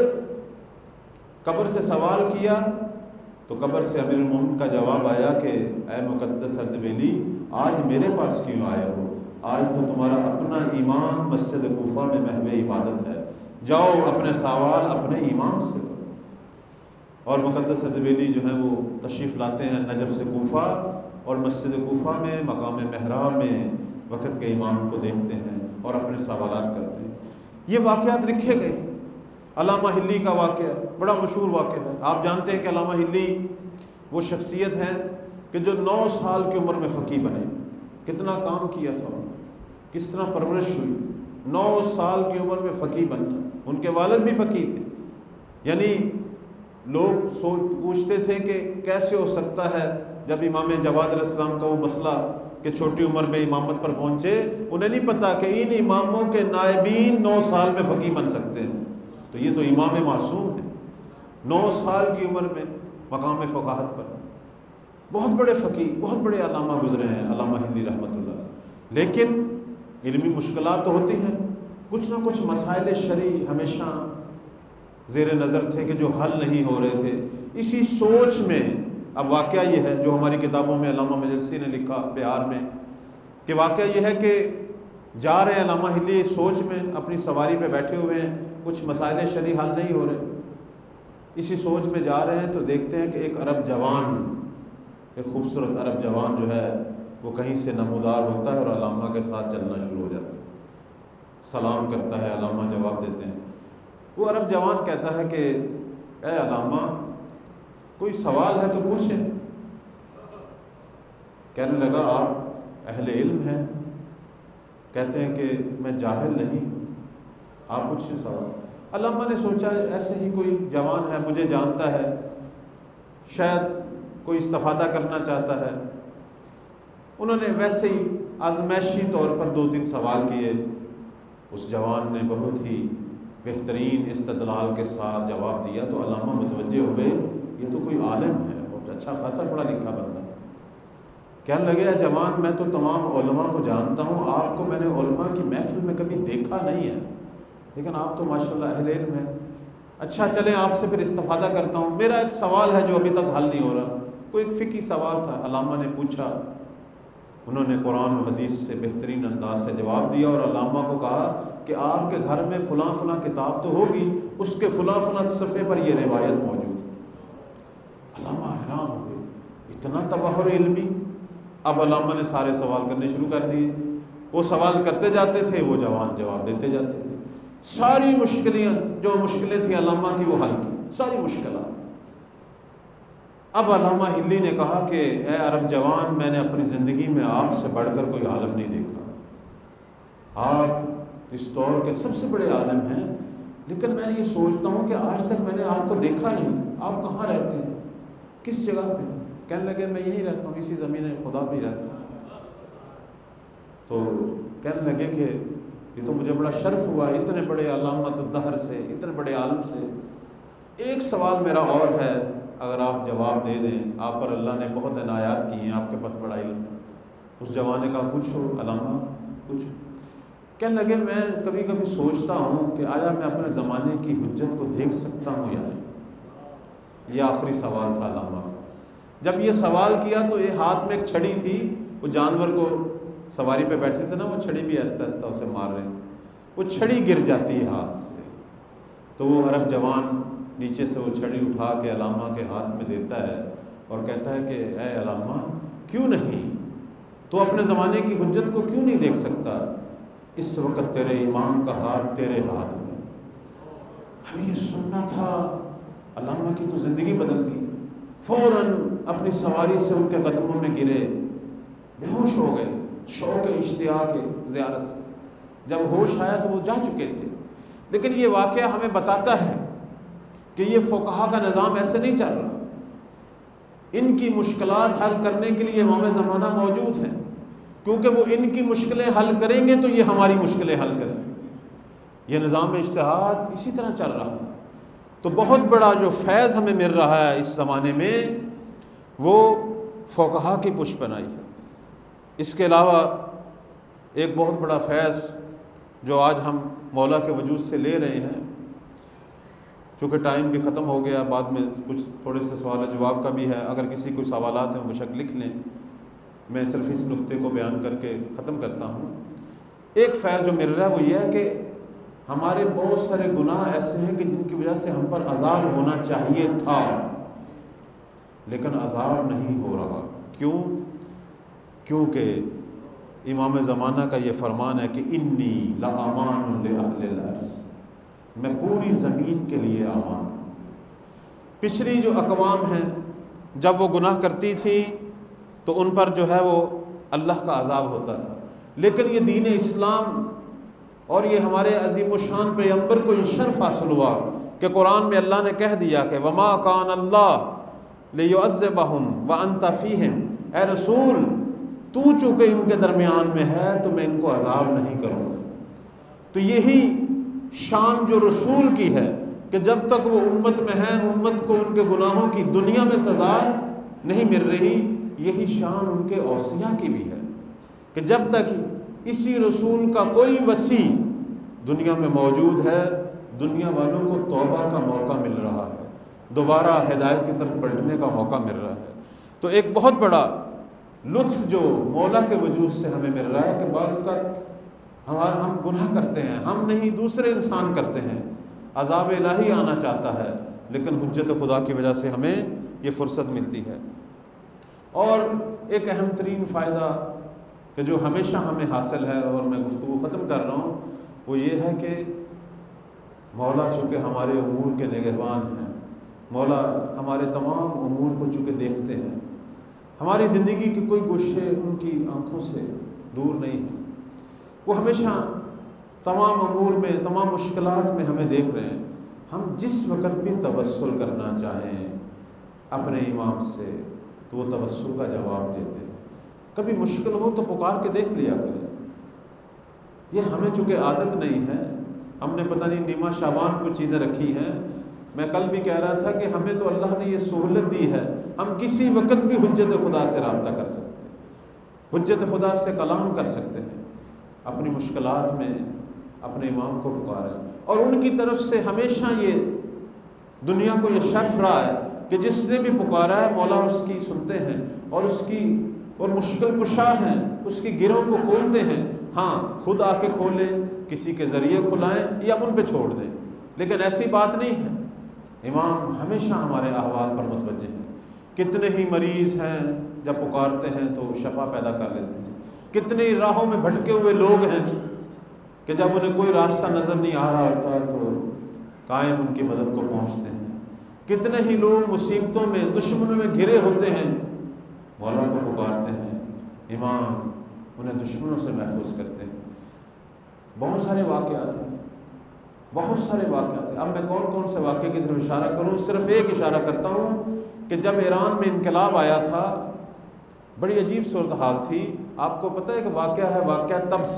قبر سے سوال کیا، تو قبر سے امیر المومنین کا جواب آیا کہ اے مقدس اردبیلی، آج میرے پاس کیوں آئے ہو؟ آج تو تمہارا اپنا ایمان مسجد کوفہ میں محو عبادت ہے، جاؤ اپنے سوال اپنے امام سے کرو۔ اور مقدس حضویلی جو ہیں وہ تشریف لاتے ہیں نجف سے کوفہ، اور مسجد کوفہ میں مقام محراب میں وقت کے امام کو دیکھتے ہیں اور اپنے سوالات کرتے ہیں۔ یہ واقعات لکھے گئے۔ علامہ حلی کا واقعہ بڑا مشہور واقعہ ہے۔ آپ جانتے ہیں کہ علامہ حلی وہ شخصیت ہے کہ جو 9 سال کی عمر میں فقیہ بنے۔ کتنا کام کیا تھا، کس طرح پرورش ہوئی، 9 سال کی عمر میں فقیہ بننا۔ ان کے والد بھی فقیہ تھے، یعنی لوگ پوچھتے تھے کہ کیسے ہو سکتا ہے جب امام جواد علیہ السلام کا وہ مسئلہ کہ چھوٹی عمر میں امامت پر پہنچے، انہیں نہیں پتا کہ ان اماموں کے نائبین 9 سال میں فقیہ بن سکتے ہیں۔ تو یہ تو امام معصوم ہے، 9 سال کی عمر میں مقام فقاہت پر۔ بہت بڑے فقیہ، بہت بڑے علامہ گزرے ہیں علامہ حلی رحمۃ اللہ، لیکن علمی مشکلات تو ہوتی ہیں، کچھ نہ کچھ مسائل شرعی ہمیشہ زیر نظر تھے کہ جو حل نہیں ہو رہے تھے۔ اسی سوچ میں اب واقعہ یہ ہے جو ہماری کتابوں میں علامہ مجلسی نے لکھا بہار میں، کہ واقعہ یہ ہے کہ جا رہے ہیں علامہ حلی سوچ میں، اپنی سواری پہ بیٹھے ہوئے ہیں، کچھ مسائل شرعی حل نہیں ہو رہے، اسی سوچ میں جا رہے ہیں تو دیکھتے ہیں کہ ایک عرب جوان، ایک خوبصورت عرب جوان جو ہے وہ کہیں سے نمودار ہوتا ہے اور علامہ کے ساتھ چلنا شروع ہو جاتا ہے، سلام کرتا ہے، علامہ جواب دیتے ہیں۔ وہ عرب جوان کہتا ہے کہ اے علامہ کوئی سوال ہے تو پوچھیں۔ کہنے لگا آپ اہل علم ہیں؟ کہتے ہیں کہ میں جاہل نہیں، آپ پوچھیں سوال۔ علامہ نے سوچا ایسے ہی کوئی جوان ہے، مجھے جانتا ہے، شاید کوئی استفادہ کرنا چاہتا ہے۔ انہوں نے ویسے ہی آزمائشی طور پر 2-3 سوال کیے۔ اس جوان نے بہت ہی بہترین استدلال کے ساتھ جواب دیا تو علامہ متوجہ ہوئے یہ تو کوئی عالم ہے اور اچھا خاصا پڑھا لکھا بندہ۔ کہنے لگے اے جوان میں تو تمام علماء کو جانتا ہوں، آپ کو میں نے علماء کی محفل میں کبھی دیکھا نہیں ہے، لیکن آپ تو ماشاءاللہ اہل علم ہیں۔ اچھا چلیں آپ سے پھر استفادہ کرتا ہوں، میرا ایک سوال ہے جو ابھی تک حل نہیں ہو رہا۔ کوئی ایک فقہی سوال تھا، علامہ نے پوچھا، انہوں نے قرآن و حدیث سے بہترین انداز سے جواب دیا اور علامہ کو کہا کہ آپ کے گھر میں فلاں فلاں کتاب تو ہوگی، اس کے فلاں فلاں صفحے پر یہ روایت موجود ہے۔ علامہ حیران ہوئے، اتنا تبحر علمی۔ اب علامہ نے سارے سوال کرنے شروع کر دیے، وہ سوال کرتے جاتے تھے، وہ جوان جواب دیتے جاتے تھے۔ ساری مشکلیں تھیں علامہ کی وہ حل کی، ساری مشکلات۔ اب علامہ حلی نے کہا کہ اے عرب جوان میں نے اپنی زندگی میں آپ سے بڑھ کر کوئی عالم نہیں دیکھا، آپ اس دور کے سب سے بڑے عالم ہیں، لیکن میں یہ سوچتا ہوں کہ آج تک میں نے آپ کو دیکھا نہیں، آپ کہاں رہتے ہیں، کس جگہ پہ؟ کہنے لگے میں یہی رہتا ہوں، اسی زمین خدا پہ ہی رہتا ہوں۔ تو کہنے لگے کہ یہ تو مجھے بڑا شرف ہوا اتنے بڑے علامت الدہر سے، اتنے بڑے عالم سے۔ ایک سوال میرا اور ہے، اگر آپ جواب دے دیں، آپ پر اللہ نے بہت عنایات کی ہیں، آپ کے پاس بڑا علم ہے۔ اس جوان نے کہا پوچھو علامہ پوچھو۔ کہنے لگے میں کبھی کبھی سوچتا ہوں کہ آیا میں اپنے زمانے کی حجت کو دیکھ سکتا ہوں یا نہیں۔ یہ آخری سوال تھا علامہ کا۔ جب یہ سوال کیا تو یہ ہاتھ میں ایک چھڑی تھی، وہ جانور کو سواری پہ بیٹھے تھے نا، وہ چھڑی بھی آہستہ آہستہ اسے مار رہے تھے، وہ چھڑی گر جاتی ہے ہاتھ سے۔ تو وہ عرب جوان نیچے سے وہ چھڑی اٹھا کے علامہ کے ہاتھ میں دیتا ہے اور کہتا ہے کہ اے علامہ کیوں نہیں، تو اپنے زمانے کی حجت کو کیوں نہیں دیکھ سکتا؟ اس وقت تیرے امام کا ہاتھ تیرے ہاتھ میں۔ اب یہ سننا تھا، علامہ کی تو زندگی بدل گئی۔ فوراً اپنی سواری سے ان کے قدموں میں گرے، بے ہوش ہو گئے شوق اشتیاق زیارت سے۔ جب ہوش آیا تو وہ جا چکے تھے۔ لیکن یہ واقعہ ہمیں بتاتا ہے کہ یہ فقہا کا نظام ایسے نہیں چل رہا، ان کی مشکلات حل کرنے کے لیے امام زمانہ موجود ہیں، کیونکہ وہ ان کی مشکلیں حل کریں گے تو یہ ہماری مشکلیں حل کریں گے۔ یہ نظام اجتہاد اسی طرح چل رہا ہے۔ تو بہت بڑا جو فیض ہمیں مل رہا ہے اس زمانے میں وہ فقہا کی پشت پناہی ہے۔ اس کے علاوہ ایک بہت بڑا فیض جو آج ہم مولا کے وجود سے لے رہے ہیں، چونکہ ٹائم بھی ختم ہو گیا، بعد میں کچھ تھوڑے سے سوال جواب کا بھی ہے، اگر کسی کوئی سوالات ہیں بشک لکھ لیں، میں صرف اس نقطے کو بیان کر کے ختم کرتا ہوں۔ ایک فیض جو مل رہا ہے وہ یہ ہے کہ ہمارے بہت سارے گناہ ایسے ہیں کہ جن کی وجہ سے ہم پر عذاب ہونا چاہیے تھا، لیکن عذاب نہیں ہو رہا۔ کیوں؟ کیونکہ امام زمانہ کا یہ فرمان ہے کہ انی لامان لأہل الارض، میں پوری زمین کے لیے امان ہوں۔ پچھلی جو اقوام ہیں جب وہ گناہ کرتی تھی تو ان پر جو ہے وہ اللہ کا عذاب ہوتا تھا، لیکن یہ دین اسلام اور یہ ہمارے عظیم الشان پیغمبر کو یہ شرف حاصل ہوا کہ قرآن میں اللہ نے کہہ دیا کہ وما کان اللہ لیعذبہم وانت فیہم، اے رسول تو چونکہ ان کے درمیان میں ہے تو میں ان کو عذاب نہیں کروں گا۔ تو یہی شان جو رسول کی ہے کہ جب تک وہ امت میں ہیں امت کو ان کے گناہوں کی دنیا میں سزا نہیں مل رہی، یہی شان ان کے اوصیاء کی بھی ہے کہ جب تک اسی رسول کا کوئی وصی دنیا میں موجود ہے دنیا والوں کو توبہ کا موقع مل رہا ہے، دوبارہ ہدایت کی طرف پلٹنے کا موقع مل رہا ہے۔ تو ایک بہت بڑا لطف جو مولا کے وجود سے ہمیں مل رہا ہے کہ بعض کا ہم گناہ کرتے ہیں، ہم نہیں دوسرے انسان کرتے ہیں، عذاب الہی آنا چاہتا ہے، لیکن حجت خدا کی وجہ سے ہمیں یہ فرصت ملتی ہے۔ اور ایک اہم ترین فائدہ کہ جو ہمیشہ ہمیں حاصل ہے اور میں گفتگو ختم کر رہا ہوں وہ یہ ہے کہ مولا چونکہ ہمارے امور کے نگہبان ہیں، مولا ہمارے تمام امور کو چونکہ دیکھتے ہیں، ہماری زندگی کے کوئی گوشے ان کی آنکھوں سے دور نہیں ہیں، وہ ہمیشہ تمام امور میں تمام مشکلات میں ہمیں دیکھ رہے ہیں۔ ہم جس وقت بھی توسل کرنا چاہیں اپنے امام سے تو وہ توسل کا جواب دیتے ہیں۔ کبھی مشکل ہو تو پکار کے دیکھ لیا کریں۔ یہ ہمیں چونکہ عادت نہیں ہے، ہم نے پتہ نہیں نیمہ شعبان کو چیزیں رکھی ہیں۔ میں کل بھی کہہ رہا تھا کہ ہمیں تو اللہ نے یہ سہولت دی ہے، ہم کسی وقت بھی حجت خدا سے رابطہ کر سکتے ہیں، حجت خدا سے کلام کر سکتے ہیں، اپنی مشکلات میں اپنے امام کو پکاریں۔ اور ان کی طرف سے ہمیشہ یہ دنیا کو یہ شرف رہا ہے کہ جس نے بھی پکارا ہے مولا اس کی سنتے ہیں اور مشکل کشا ہیں، اس کی گروں کو کھولتے ہیں۔ ہاں خود آ کے کھولیں، کسی کے ذریعے کھلائیں یا ان پہ چھوڑ دیں، لیکن ایسی بات نہیں ہے۔ امام ہمیشہ ہمارے احوال پر متوجہ ہیں۔ کتنے ہی مریض ہیں جب پکارتے ہیں تو شفا پیدا کر لیتے ہیں، کتنے ہی راہوں میں بھٹکے ہوئے لوگ ہیں کہ جب انہیں کوئی راستہ نظر نہیں آ رہا ہوتا ہے تو قائم ان کی مدد کو پہنچتے ہیں، کتنے ہی لوگ مصیبتوں میں دشمنوں میں گھرے ہوتے ہیں، مولا کو پکارتے ہیں، امام انہیں دشمنوں سے محفوظ کرتے ہیں۔ بہت سارے واقعات ہیں، بہت سارے واقعات ہیں۔ اب میں کون کون سے واقعے کی طرف اشارہ کروں؟ صرف ایک اشارہ کرتا ہوں کہ جب ایران میں انقلاب آیا تھا بڑی عجیب صورتحال تھی۔ آپ کو پتہ ہے کہ واقعہ ہے واقعہ طبس،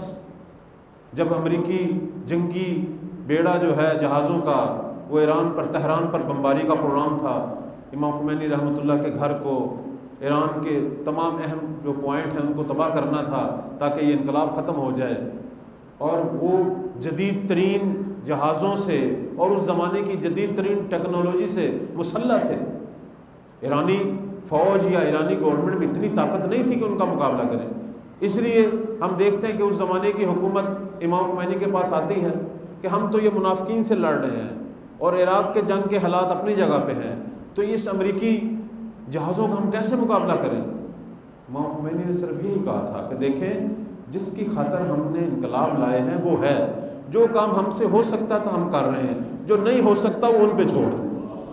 جب امریکی جنگی بیڑا جو ہے جہازوں کا وہ ایران پر تہران پر بمباری کا پروگرام تھا، امام خمینی رحمۃ اللہ کے گھر کو ایران کے تمام اہم جو پوائنٹ ہیں ان کو تباہ کرنا تھا تاکہ یہ انقلاب ختم ہو جائے، اور وہ جدید ترین جہازوں سے اور اس زمانے کی جدید ترین ٹیکنالوجی سے مسلح تھے۔ ایرانی فوج یا ایرانی گورنمنٹ میں اتنی طاقت نہیں تھی کہ ان کا مقابلہ کرے، اس لیے ہم دیکھتے ہیں کہ اس زمانے کی حکومت امام خمینی کے پاس آتی ہے کہ ہم تو یہ منافقین سے لڑ رہے ہیں اور عراق کے جنگ کے حالات اپنی جگہ پہ ہیں، تو اس امریکی جہازوں کا ہم کیسے مقابلہ کریں؟ امام خمینی نے صرف یہی کہا تھا کہ دیکھیں جس کی خاطر ہم نے انقلاب لائے ہیں وہ ہے، جو کام ہم سے ہو سکتا تھا ہم کر رہے ہیں، جو نہیں ہو سکتا وہ ان پہ چھوڑ دیں۔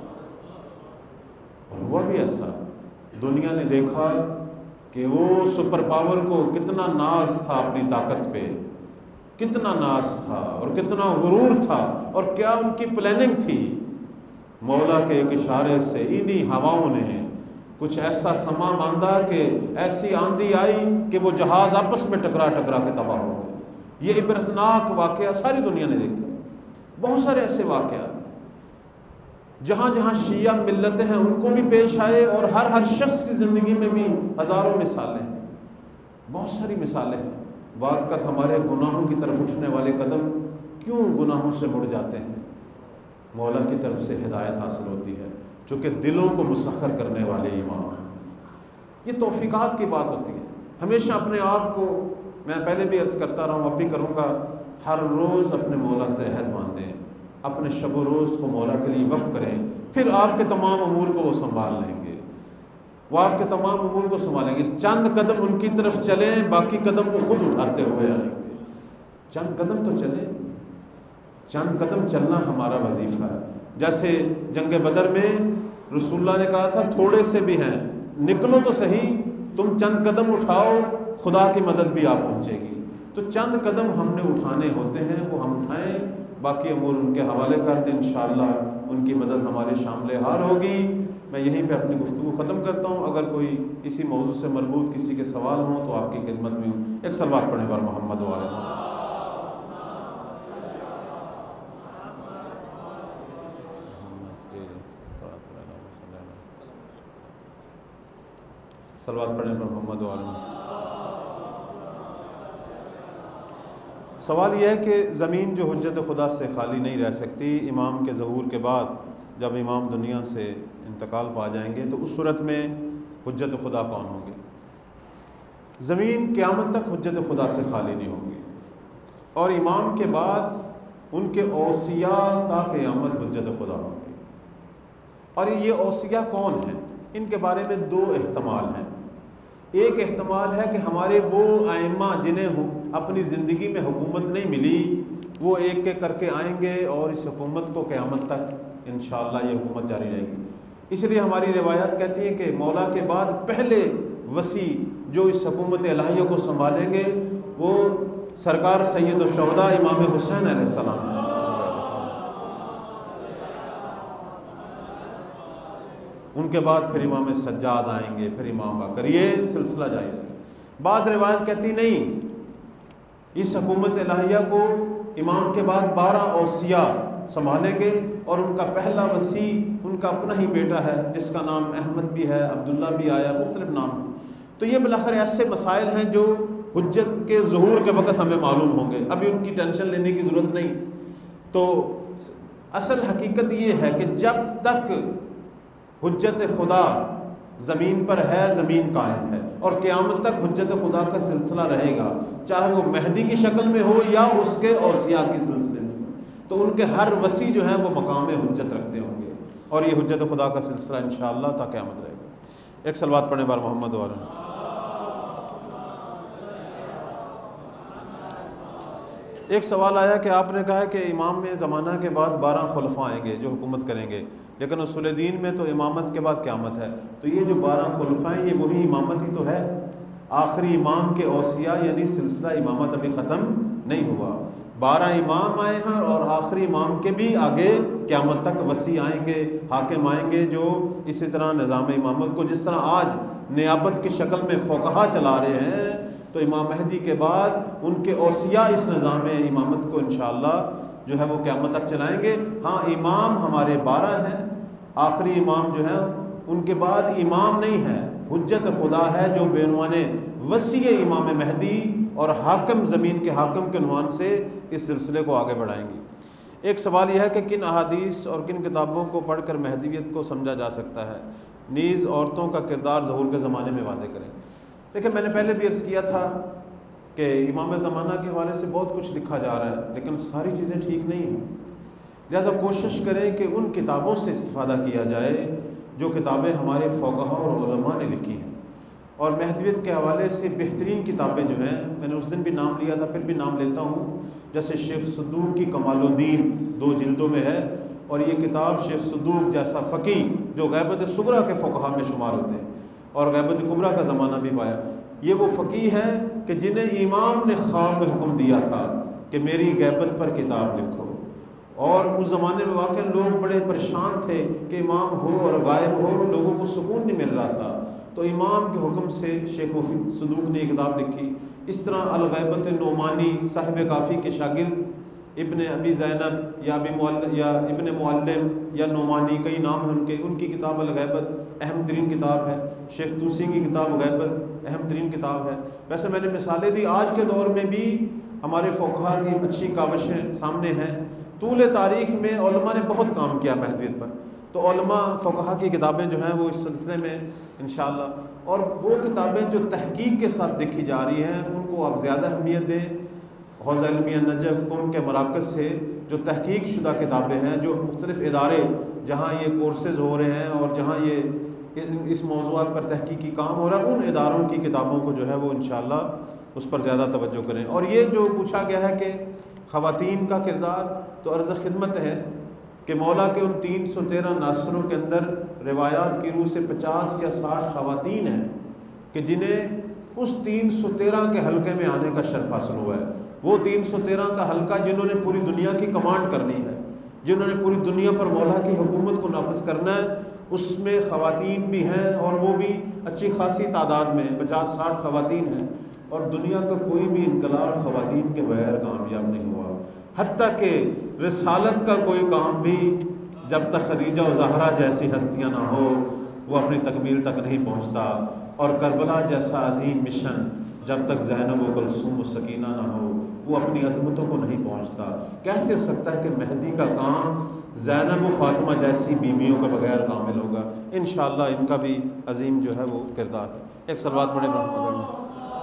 اور ہوا بھی ایسا، دنیا نے دیکھا کہ وہ سپر پاور کو کتنا ناز تھا اپنی طاقت پہ، کتنا ناز تھا اور کتنا غرور تھا، اور کیا ان کی پلاننگ تھی۔ مولا کے ایک اشارے سے انہی ہواؤں نے کچھ ایسا سما باندھا کہ ایسی آندھی آئی کہ وہ جہاز آپس میں ٹکرا کے تباہ ہو گئے۔ یہ عبرتناک واقعہ ساری دنیا نے دیکھا۔ بہت سارے ایسے واقعات ہیں جہاں جہاں شیعہ ملتیں ہیں ان کو بھی پیش آئے، اور ہر شخص کی زندگی میں بھی ہزاروں مثالیں ہیں، بہت ساری مثالیں ہیں۔ بعض کا ہمارے گناہوں کی طرف اٹھنے والے قدم کیوں گناہوں سے مڑ جاتے ہیں؟ مولا کی طرف سے ہدایت حاصل ہوتی ہے، چونکہ دلوں کو مسخر کرنے والے امام ہیں۔ یہ توفیقات کی بات ہوتی ہے۔ ہمیشہ اپنے آپ کو، میں پہلے بھی عرض کرتا رہا ہوں اب بھی کروں گا، ہر روز اپنے مولا سے عہد باندھیں، اپنے شب و روز کو مولا کے لیے وقف کریں، پھر آپ کے تمام امور کو وہ سنبھال لیں گے، وہ آپ کے تمام امور کو سنبھالیں گے۔ چند قدم ان کی طرف چلیں، باقی قدم وہ خود اٹھاتے ہوئے آئیں گے۔ چند قدم تو چلیں، چند قدم چلنا ہمارا وظیفہ ہے۔ جیسے جنگ بدر میں رسول اللہ نے کہا تھا تھوڑے سے بھی ہیں، نکلو تو صحیح، تم چند قدم اٹھاؤ، خدا کی مدد بھی آپ پہنچے گی۔ تو چند قدم ہم نے اٹھانے ہوتے ہیں، وہ ہم اٹھائیں، باقی امور ان کے حوالے کر دیں، انشاءاللہ ان کی مدد ہمارے شامل حال ہوگی۔ میں یہیں پہ اپنی گفتگو ختم کرتا ہوں۔ اگر کوئی اسی موضوع سے مربوط کسی کے سوال ہوں تو آپ کی خدمت میں ہوں۔ ایک صلوات پڑھیں بر محمد و آل محمد۔ صلوات پڑھیں پر محمد و آل محمد۔ سوال یہ ہے کہ زمین جو حجت خدا سے خالی نہیں رہ سکتی، امام کے ظہور کے بعد جب امام دنیا سے انتقال پا جائیں گے تو اس صورت میں حجت خدا کون ہوں گے؟ زمین قیامت تک حجت خدا سے خالی نہیں ہوگی، اور امام کے بعد ان کے اوصیاء تا قیامت حجت خدا ہوں گے۔ اور یہ اوصیاء کون ہیں؟ ان کے بارے میں دو احتمال ہیں۔ ایک احتمال ہے کہ ہمارے وہ ائمہ جنہیں اپنی زندگی میں حکومت نہیں ملی، وہ ایک ایک کر کے آئیں گے اور اس حکومت کو قیامت تک انشاءاللہ یہ حکومت جاری رہے گی۔ اس لیے ہماری روایات کہتی ہیں کہ مولا کے بعد پہلے وصی جو اس حکومت الہیہ کو سنبھالیں گے وہ سرکار سید الشہداء امام حسین علیہ السلام ہیں۔ ان کے بعد پھر امام سجاد آئیں گے، پھر امام باقر، یہ سلسلہ جاری رہے گا۔ بعض روایت کہتی نہیں، اس حکومت الہیہ کو امام کے بعد 12 اوصیاء سنبھالیں گے، اور ان کا پہلا وصی ان کا اپنا ہی بیٹا ہے جس کا نام احمد بھی ہے، عبداللہ بھی آیا، مختلف نام ہیں۔ تو یہ بالآخر ایسے مسائل ہیں جو حجت کے ظہور کے وقت ہمیں معلوم ہوں گے، ابھی ان کی ٹینشن لینے کی ضرورت نہیں۔ تو اصل حقیقت یہ ہے کہ جب تک حجت خدا زمین پر ہے، زمین قائم ہے، اور قیامت تک حجت خدا کا سلسلہ رہے گا، چاہے وہ مہدی کی شکل میں ہو یا اس کے اوصیاء کی سلسلے میں۔ تو ان کے ہر وصی جو ہیں وہ مقام حجت رکھتے ہوں گے، اور یہ حجت خدا کا سلسلہ انشاءاللہ تا قیامت رہے گا۔ ایک صلوات پڑھیں بار محمد و آل محمد۔ ایک سوال آیا کہ آپ نے کہا کہ امام میں زمانہ کے بعد 12 خلفاء آئیں گے جو حکومت کریں گے، لیکن اصول دین میں تو امامت کے بعد قیامت ہے، تو یہ جو 12 خلفاء ہیں یہ وہی امامت ہی تو ہے۔ آخری امام کے اوصیاء یعنی سلسلہ امامت ابھی ختم نہیں ہوا، 12 امام آئے ہیں، اور آخری امام کے بھی آگے قیامت تک وصی آئیں گے، حاکم آئیں گے جو اسی طرح نظام امامت کو جس طرح آج نیابت کی شکل میں فقہا چلا رہے ہیں، تو امام مہدی کے بعد ان کے اوصیاء اس نظام امامت کو انشاءاللہ جو ہے وہ قیامت تک چلائیں گے۔ ہاں امام ہمارے 12 ہیں، آخری امام جو ہے ان کے بعد امام نہیں ہے، حجت خدا ہے جو بعنوان وصی امام مہدی اور حاکم، زمین کے حاکم کے عنوان سے اس سلسلے کو آگے بڑھائیں گی۔ ایک سوال یہ ہے کہ کن احادیث اور کن کتابوں کو پڑھ کر مہدویت کو سمجھا جا سکتا ہے، نیز عورتوں کا کردار ظہور کے زمانے میں واضح کریں۔ دیکھیں میں نے پہلے بھی عرض کیا تھا کہ امام زمانہ کے حوالے سے بہت کچھ لکھا جا رہا ہے، لیکن ساری چیزیں ٹھیک نہیں ہیں، لہذا کوشش کریں کہ ان کتابوں سے استفادہ کیا جائے جو کتابیں ہمارے فقہاء اور علماء نے لکھی ہیں۔ اور مہدویت کے حوالے سے بہترین کتابیں جو ہیں، میں نے اس دن بھی نام لیا تھا پھر بھی نام لیتا ہوں، جیسے شیخ صدوق کی کمال الدین 2 جلدوں میں ہے، اور یہ کتاب شیخ صدوق جیسا فقی جو غیبت صغریٰ کے فقہاء میں شمار ہوتے ہیں اور غیبت کبریٰ کا زمانہ بھی پایا، یہ وہ فقی ہیں کہ جنہیں امام نے خواب میں حکم دیا تھا کہ میری غیبت پر کتاب لکھو، اور اس زمانے میں واقعا لوگ بڑے پریشان تھے کہ امام ہو اور غائب ہو، لوگوں کو سکون نہیں مل رہا تھا، تو امام کے حکم سے شیخ مفید صدوق نے یہ کتاب لکھی۔ اس طرح الغیبت نعمانی صاحب کافی کے شاگرد ابن ابی زینب یا ابن معلم یا نعمانی، کئی نام ہیں ان کی کتاب الغیبت اہم ترین کتاب ہے۔ شیخ توسی کی کتاب غیبت اہم ترین کتاب ہے۔ ویسے میں نے مثالیں دی، آج کے دور میں بھی ہمارے فقہاء کی اچھی کاوشیں سامنے ہیں۔ طول تاریخ میں علماء نے بہت کام کیا مہدویت پر، تو علماء فقہاء کی کتابیں جو ہیں وہ اس سلسلے میں انشاءاللہ، اور وہ کتابیں جو تحقیق کے ساتھ لکھی جا رہی ہیں ان کو آپ زیادہ اہمیت دیں، حوزہ علمیہ نجف قم کے مراکز سے جو تحقیق شدہ کتابیں ہیں، جو مختلف ادارے جہاں یہ کورسز ہو رہے ہیں اور جہاں یہ اس موضوعات پر تحقیقی کام ہو رہا ہے، ان اداروں کی کتابوں کو جو ہے وہ انشاءاللہ اس پر زیادہ توجہ کریں۔ اور یہ جو پوچھا گیا ہے کہ خواتین کا کردار، تو عرض خدمت ہے کہ مولا کے ان 313 ناصروں کے اندر روایات کی روح سے 50 یا 60 خواتین ہیں کہ جنہیں اس 313 کے حلقے میں آنے کا شرف حاصل ہوا ہے۔ وہ 313 کا حلقہ جنہوں نے پوری دنیا کی کمانڈ کرنی ہے، جنہوں نے پوری دنیا پر مولا کی حکومت کو نافذ کرنا ہے، اس میں خواتین بھی ہیں اور وہ بھی اچھی خاصی تعداد میں 50-60 خواتین ہیں۔ اور دنیا کا کوئی بھی انقلاب خواتین کے بغیر کامیاب نہیں ہوا، حتیٰ کہ رسالت کا کوئی کام بھی جب تک خدیجہ و زہرا جیسی ہستیاں نہ ہو وہ اپنی تکمیل تک نہیں پہنچتا، اور کربلا جیسا عظیم مشن جب تک زینب و کلثوم و سکینہ نہ ہو وہ اپنی عظمتوں کو نہیں پہنچتا۔ کیسے ہو سکتا ہے کہ مہدی کا کام زینب و فاطمہ جیسی بیویوں کے بغیر کامل ہوگا؟ انشاءاللہ ان کا بھی عظیم جو ہے وہ کردار ہے۔ ایک صلوات پڑھیں محمد میں۔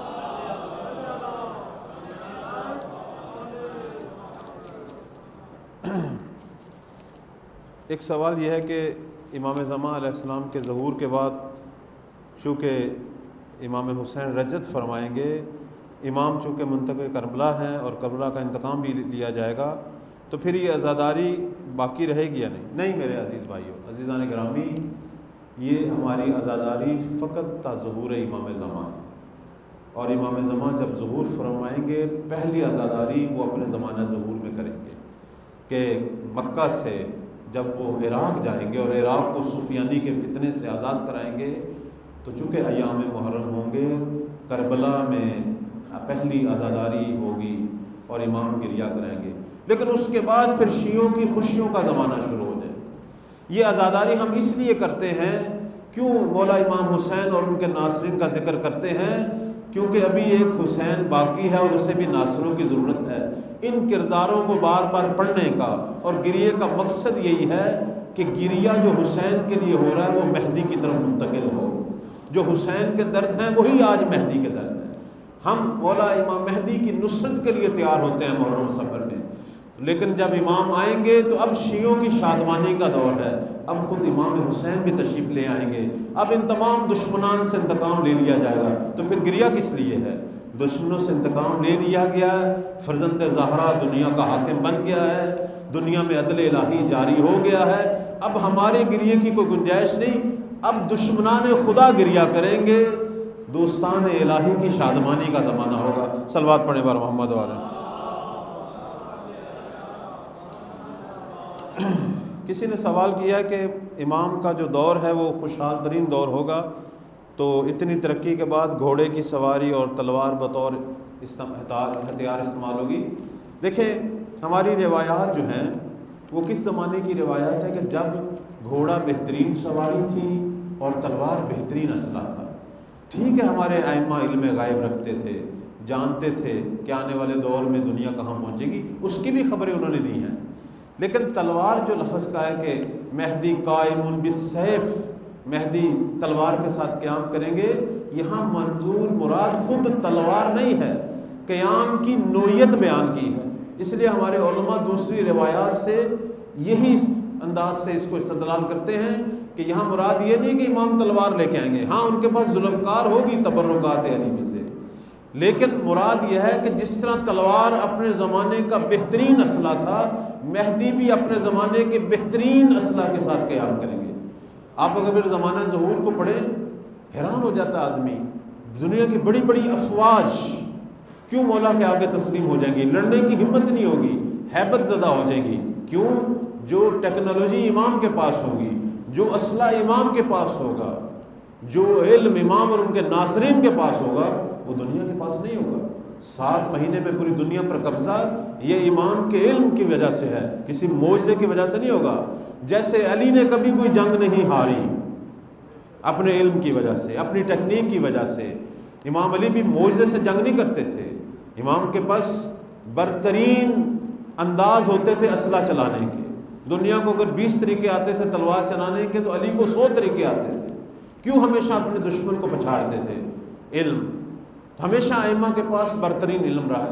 ایک سوال یہ ہے کہ امام زمان علیہ السلام کے ظہور کے بعد چونکہ امام حسین رجت فرمائیں گے، امام چونکہ منتقل کربلا ہیں اور کربلا کا انتقام بھی لیا جائے گا، تو پھر یہ عزاداری باقی رہے گی یا نہیں؟ نہیں میرے عزیز بھائیو، عزیزان گرامی، یہ ہماری عزاداری فقط تا ظہور امام زمان، اور امام زمان جب ظہور فرمائیں گے پہلی عزاداری وہ اپنے زمانہ ظہور میں کریں گے کہ مکہ سے جب وہ عراق جائیں گے اور عراق کو سفیانی کے فتنے سے آزاد کرائیں گے، تو چونکہ ایام محرم ہوں گے، کربلا میں پہلی عزاداری ہوگی اور امام گریہ کرائیں گے، لیکن اس کے بعد پھر شیعوں کی خوشیوں کا زمانہ شروع ہو جائے۔ یہ عزاداری ہم اس لیے کرتے ہیں، کیوں مولا امام حسین اور ان کے ناصرین کا ذکر کرتے ہیں؟ کیونکہ ابھی ایک حسین باقی ہے اور اسے بھی ناصروں کی ضرورت ہے۔ ان کرداروں کو بار بار پڑھنے کا اور گریے کا مقصد یہی ہے کہ گریہ جو حسین کے لیے ہو رہا ہے وہ مہدی کی طرف منتقل ہو۔ جو حسین کے درد ہیں وہی آج مہدی کے درد ہیں۔ ہم مولا امام مہدی کی نصرت کے لیے تیار ہوتے ہیں محرم سفر میں، لیکن جب امام آئیں گے تو اب شیعوں کی شادمانی کا دور ہے، اب خود امام حسین بھی تشریف لے آئیں گے، اب ان تمام دشمنان سے انتقام لے لیا جائے گا، تو پھر گریہ کس لیے ہے؟ دشمنوں سے انتقام لے لیا گیا ہے، فرزند زہرا دنیا کا حاکم بن گیا ہے، دنیا میں عدل الہی جاری ہو گیا ہے، اب ہمارے گریے کی کوئی گنجائش نہیں، اب دشمنان خدا گریہ کریں گے، دوستان الہی کی شادمانی کا زمانہ ہوگا۔ صلوات پڑھیں بار محمد والے۔ کسی نے سوال کیا کہ امام کا جو دور ہے وہ خوشحال ترین دور ہوگا، تو اتنی ترقی کے بعد گھوڑے کی سواری اور تلوار بطور ہتھیار استعمال ہوگی۔ دیکھیں ہماری روایات جو ہیں وہ کس زمانے کی روایات ہے کہ جب گھوڑا بہترین سواری تھی اور تلوار بہترین اسلحہ تھا۔ ٹھیک ہے ہمارے ائمہ علم غائب رکھتے تھے، جانتے تھے کہ آنے والے دور میں دنیا کہاں پہنچے گی، اس کی بھی خبریں انہوں نے دی ہیں، لیکن تلوار جو لفظ کا ہے کہ مہدی قائم بالسیف، مہدی تلوار کے ساتھ قیام کریں گے، یہاں منظور مراد خود تلوار نہیں ہے، قیام کی نوعیت بیان کی ہے۔ اس لیے ہمارے علماء دوسری روایات سے یہی انداز سے اس کو استدلال کرتے ہیں کہ یہاں مراد یہ نہیں کہ امام تلوار لے کے آئیں گے، ہاں ان کے پاس ذوالفقار ہوگی تبرکات علی میں سے، لیکن مراد یہ ہے کہ جس طرح تلوار اپنے زمانے کا بہترین اسلحہ تھا، مہدی بھی اپنے زمانے کے بہترین اسلحہ کے ساتھ قیام کریں گے۔ آپ اگر پھر زمانہ ظہور کو پڑھیں حیران ہو جاتا آدمی، دنیا کی بڑی بڑی افواج کیوں مولا کے آگے تسلیم ہو جائیں گی، لڑنے کی ہمت نہیں ہوگی، ہیبت زدہ ہو جائے گی۔ کیوں؟ جو ٹیکنالوجی امام کے پاس ہوگی، جو اسلحہ امام کے پاس ہوگا، جو علم امام اور ان کے ناصرین کے پاس ہوگا، وہ دنیا کے پاس نہیں ہوگا۔ 7 مہینے میں پوری دنیا پر قبضہ یہ امام کے علم کی وجہ سے ہے، کسی معجزے کی وجہ سے نہیں ہوگا۔ جیسے علی نے کبھی کوئی جنگ نہیں ہاری اپنے علم کی وجہ سے، اپنی ٹیکنیک کی وجہ سے، امام علی بھی معجزے سے جنگ نہیں کرتے تھے، امام کے پاس برترین انداز ہوتے تھے اسلحہ چلانے کے۔ دنیا کو اگر 20 طریقے آتے تھے تلوار چلانے کے تو علی کو 100 طریقے آتے تھے۔ کیوں؟ ہمیشہ اپنے دشمن کو پچھاڑتے تھے۔ علم ہمیشہ ائمہ کے پاس برترین علم رہا ہے۔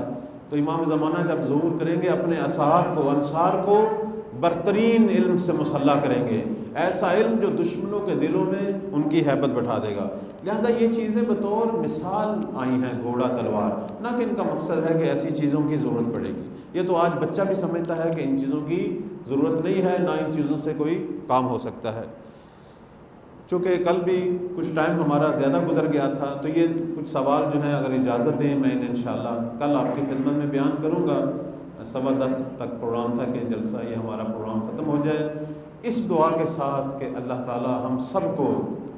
تو امام زمانہ جب ظہور کریں گے اپنے اصحاب کو، انصار کو برترین علم سے مسلح کریں گے، ایسا علم جو دشمنوں کے دلوں میں ان کی ہیبت بٹھا دے گا۔ لہذا یہ چیزیں بطور مثال آئی ہیں، گھوڑا تلوار، نہ کہ ان کا مقصد ہے کہ ایسی چیزوں کی ضرورت پڑے گی۔ یہ تو آج بچہ بھی سمجھتا ہے کہ ان چیزوں کی ضرورت نہیں ہے، نہ ان چیزوں سے کوئی کام ہو سکتا ہے۔ چونکہ کل بھی کچھ ٹائم ہمارا زیادہ گزر گیا تھا، تو یہ کچھ سوال جو ہیں اگر اجازت دیں میں انہیں انشاءاللہ کل آپ کی خدمت میں بیان کروں گا۔ 10:15 تک پروگرام تھا کہ جلسہ یہ ہمارا پروگرام ختم ہو جائے، اس دعا کے ساتھ کہ اللہ تعالی ہم سب کو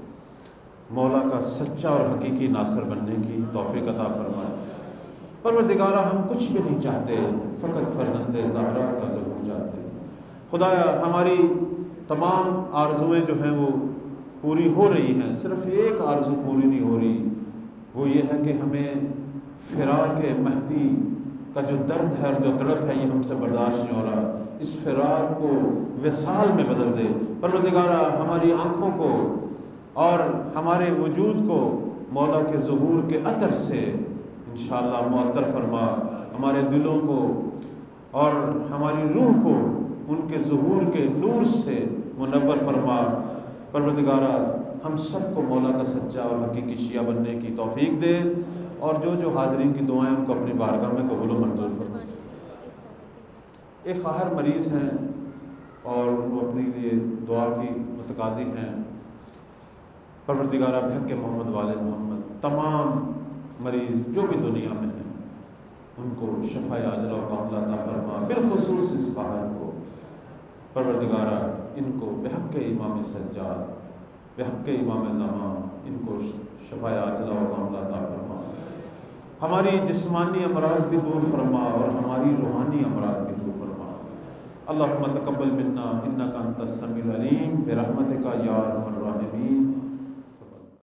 مولا کا سچا اور حقیقی ناصر بننے کی توفیق عطا فرمائے۔ پروردگارہ ہم کچھ بھی نہیں چاہتے، فقط فرزند زہرا کا ظہور چاہتے۔ خدایا ہماری تمام آرزویں جو ہیں وہ پوری ہو رہی ہیں، صرف ایک آرزو پوری نہیں ہو رہی، وہ یہ ہے کہ ہمیں فراق مہدی کا جو درد ہے اور جو تڑپ ہے یہ ہم سے برداشت نہیں ہو رہا، اس فراق کو وصال میں بدل دے۔ پروردگارہ ہماری آنکھوں کو اور ہمارے وجود کو مولا کے ظہور کے عطر سے انشاءاللہ معطر فرما، ہمارے دلوں کو اور ہماری روح کو ان کے ظہور کے نور سے منور فرما۔ پروردگارہ ہم سب کو مولا کا سچا اور حقیقی شیعہ بننے کی توفیق دے، اور جو جو حاضرین کی دعائیں ان کو اپنی بارگاہ میں قبول و منظور فرما۔ ایک خواہر مریض ہیں اور وہ اپنے لیے دعا کی متقاضی ہیں۔ پروردگارہ بحق محمد والے محمد تمام مریض جو بھی دنیا میں ہیں ان کو شفا عاجلہ و کاملہ عطا فرما، بالخصوص اس خواہر کو پروردگارہ ان کو بحق امام سجاد، بحق امام زمان ان کو شفا عاجلہ و کاملہ عطا فرما۔ ہماری جسمانی امراض بھی دور فرما اور ہماری روحانی امراض بھی دور فرما۔ اللہم تقبل منا انک انت السمیع العلیم برحمتک یا ارحم الراحمین۔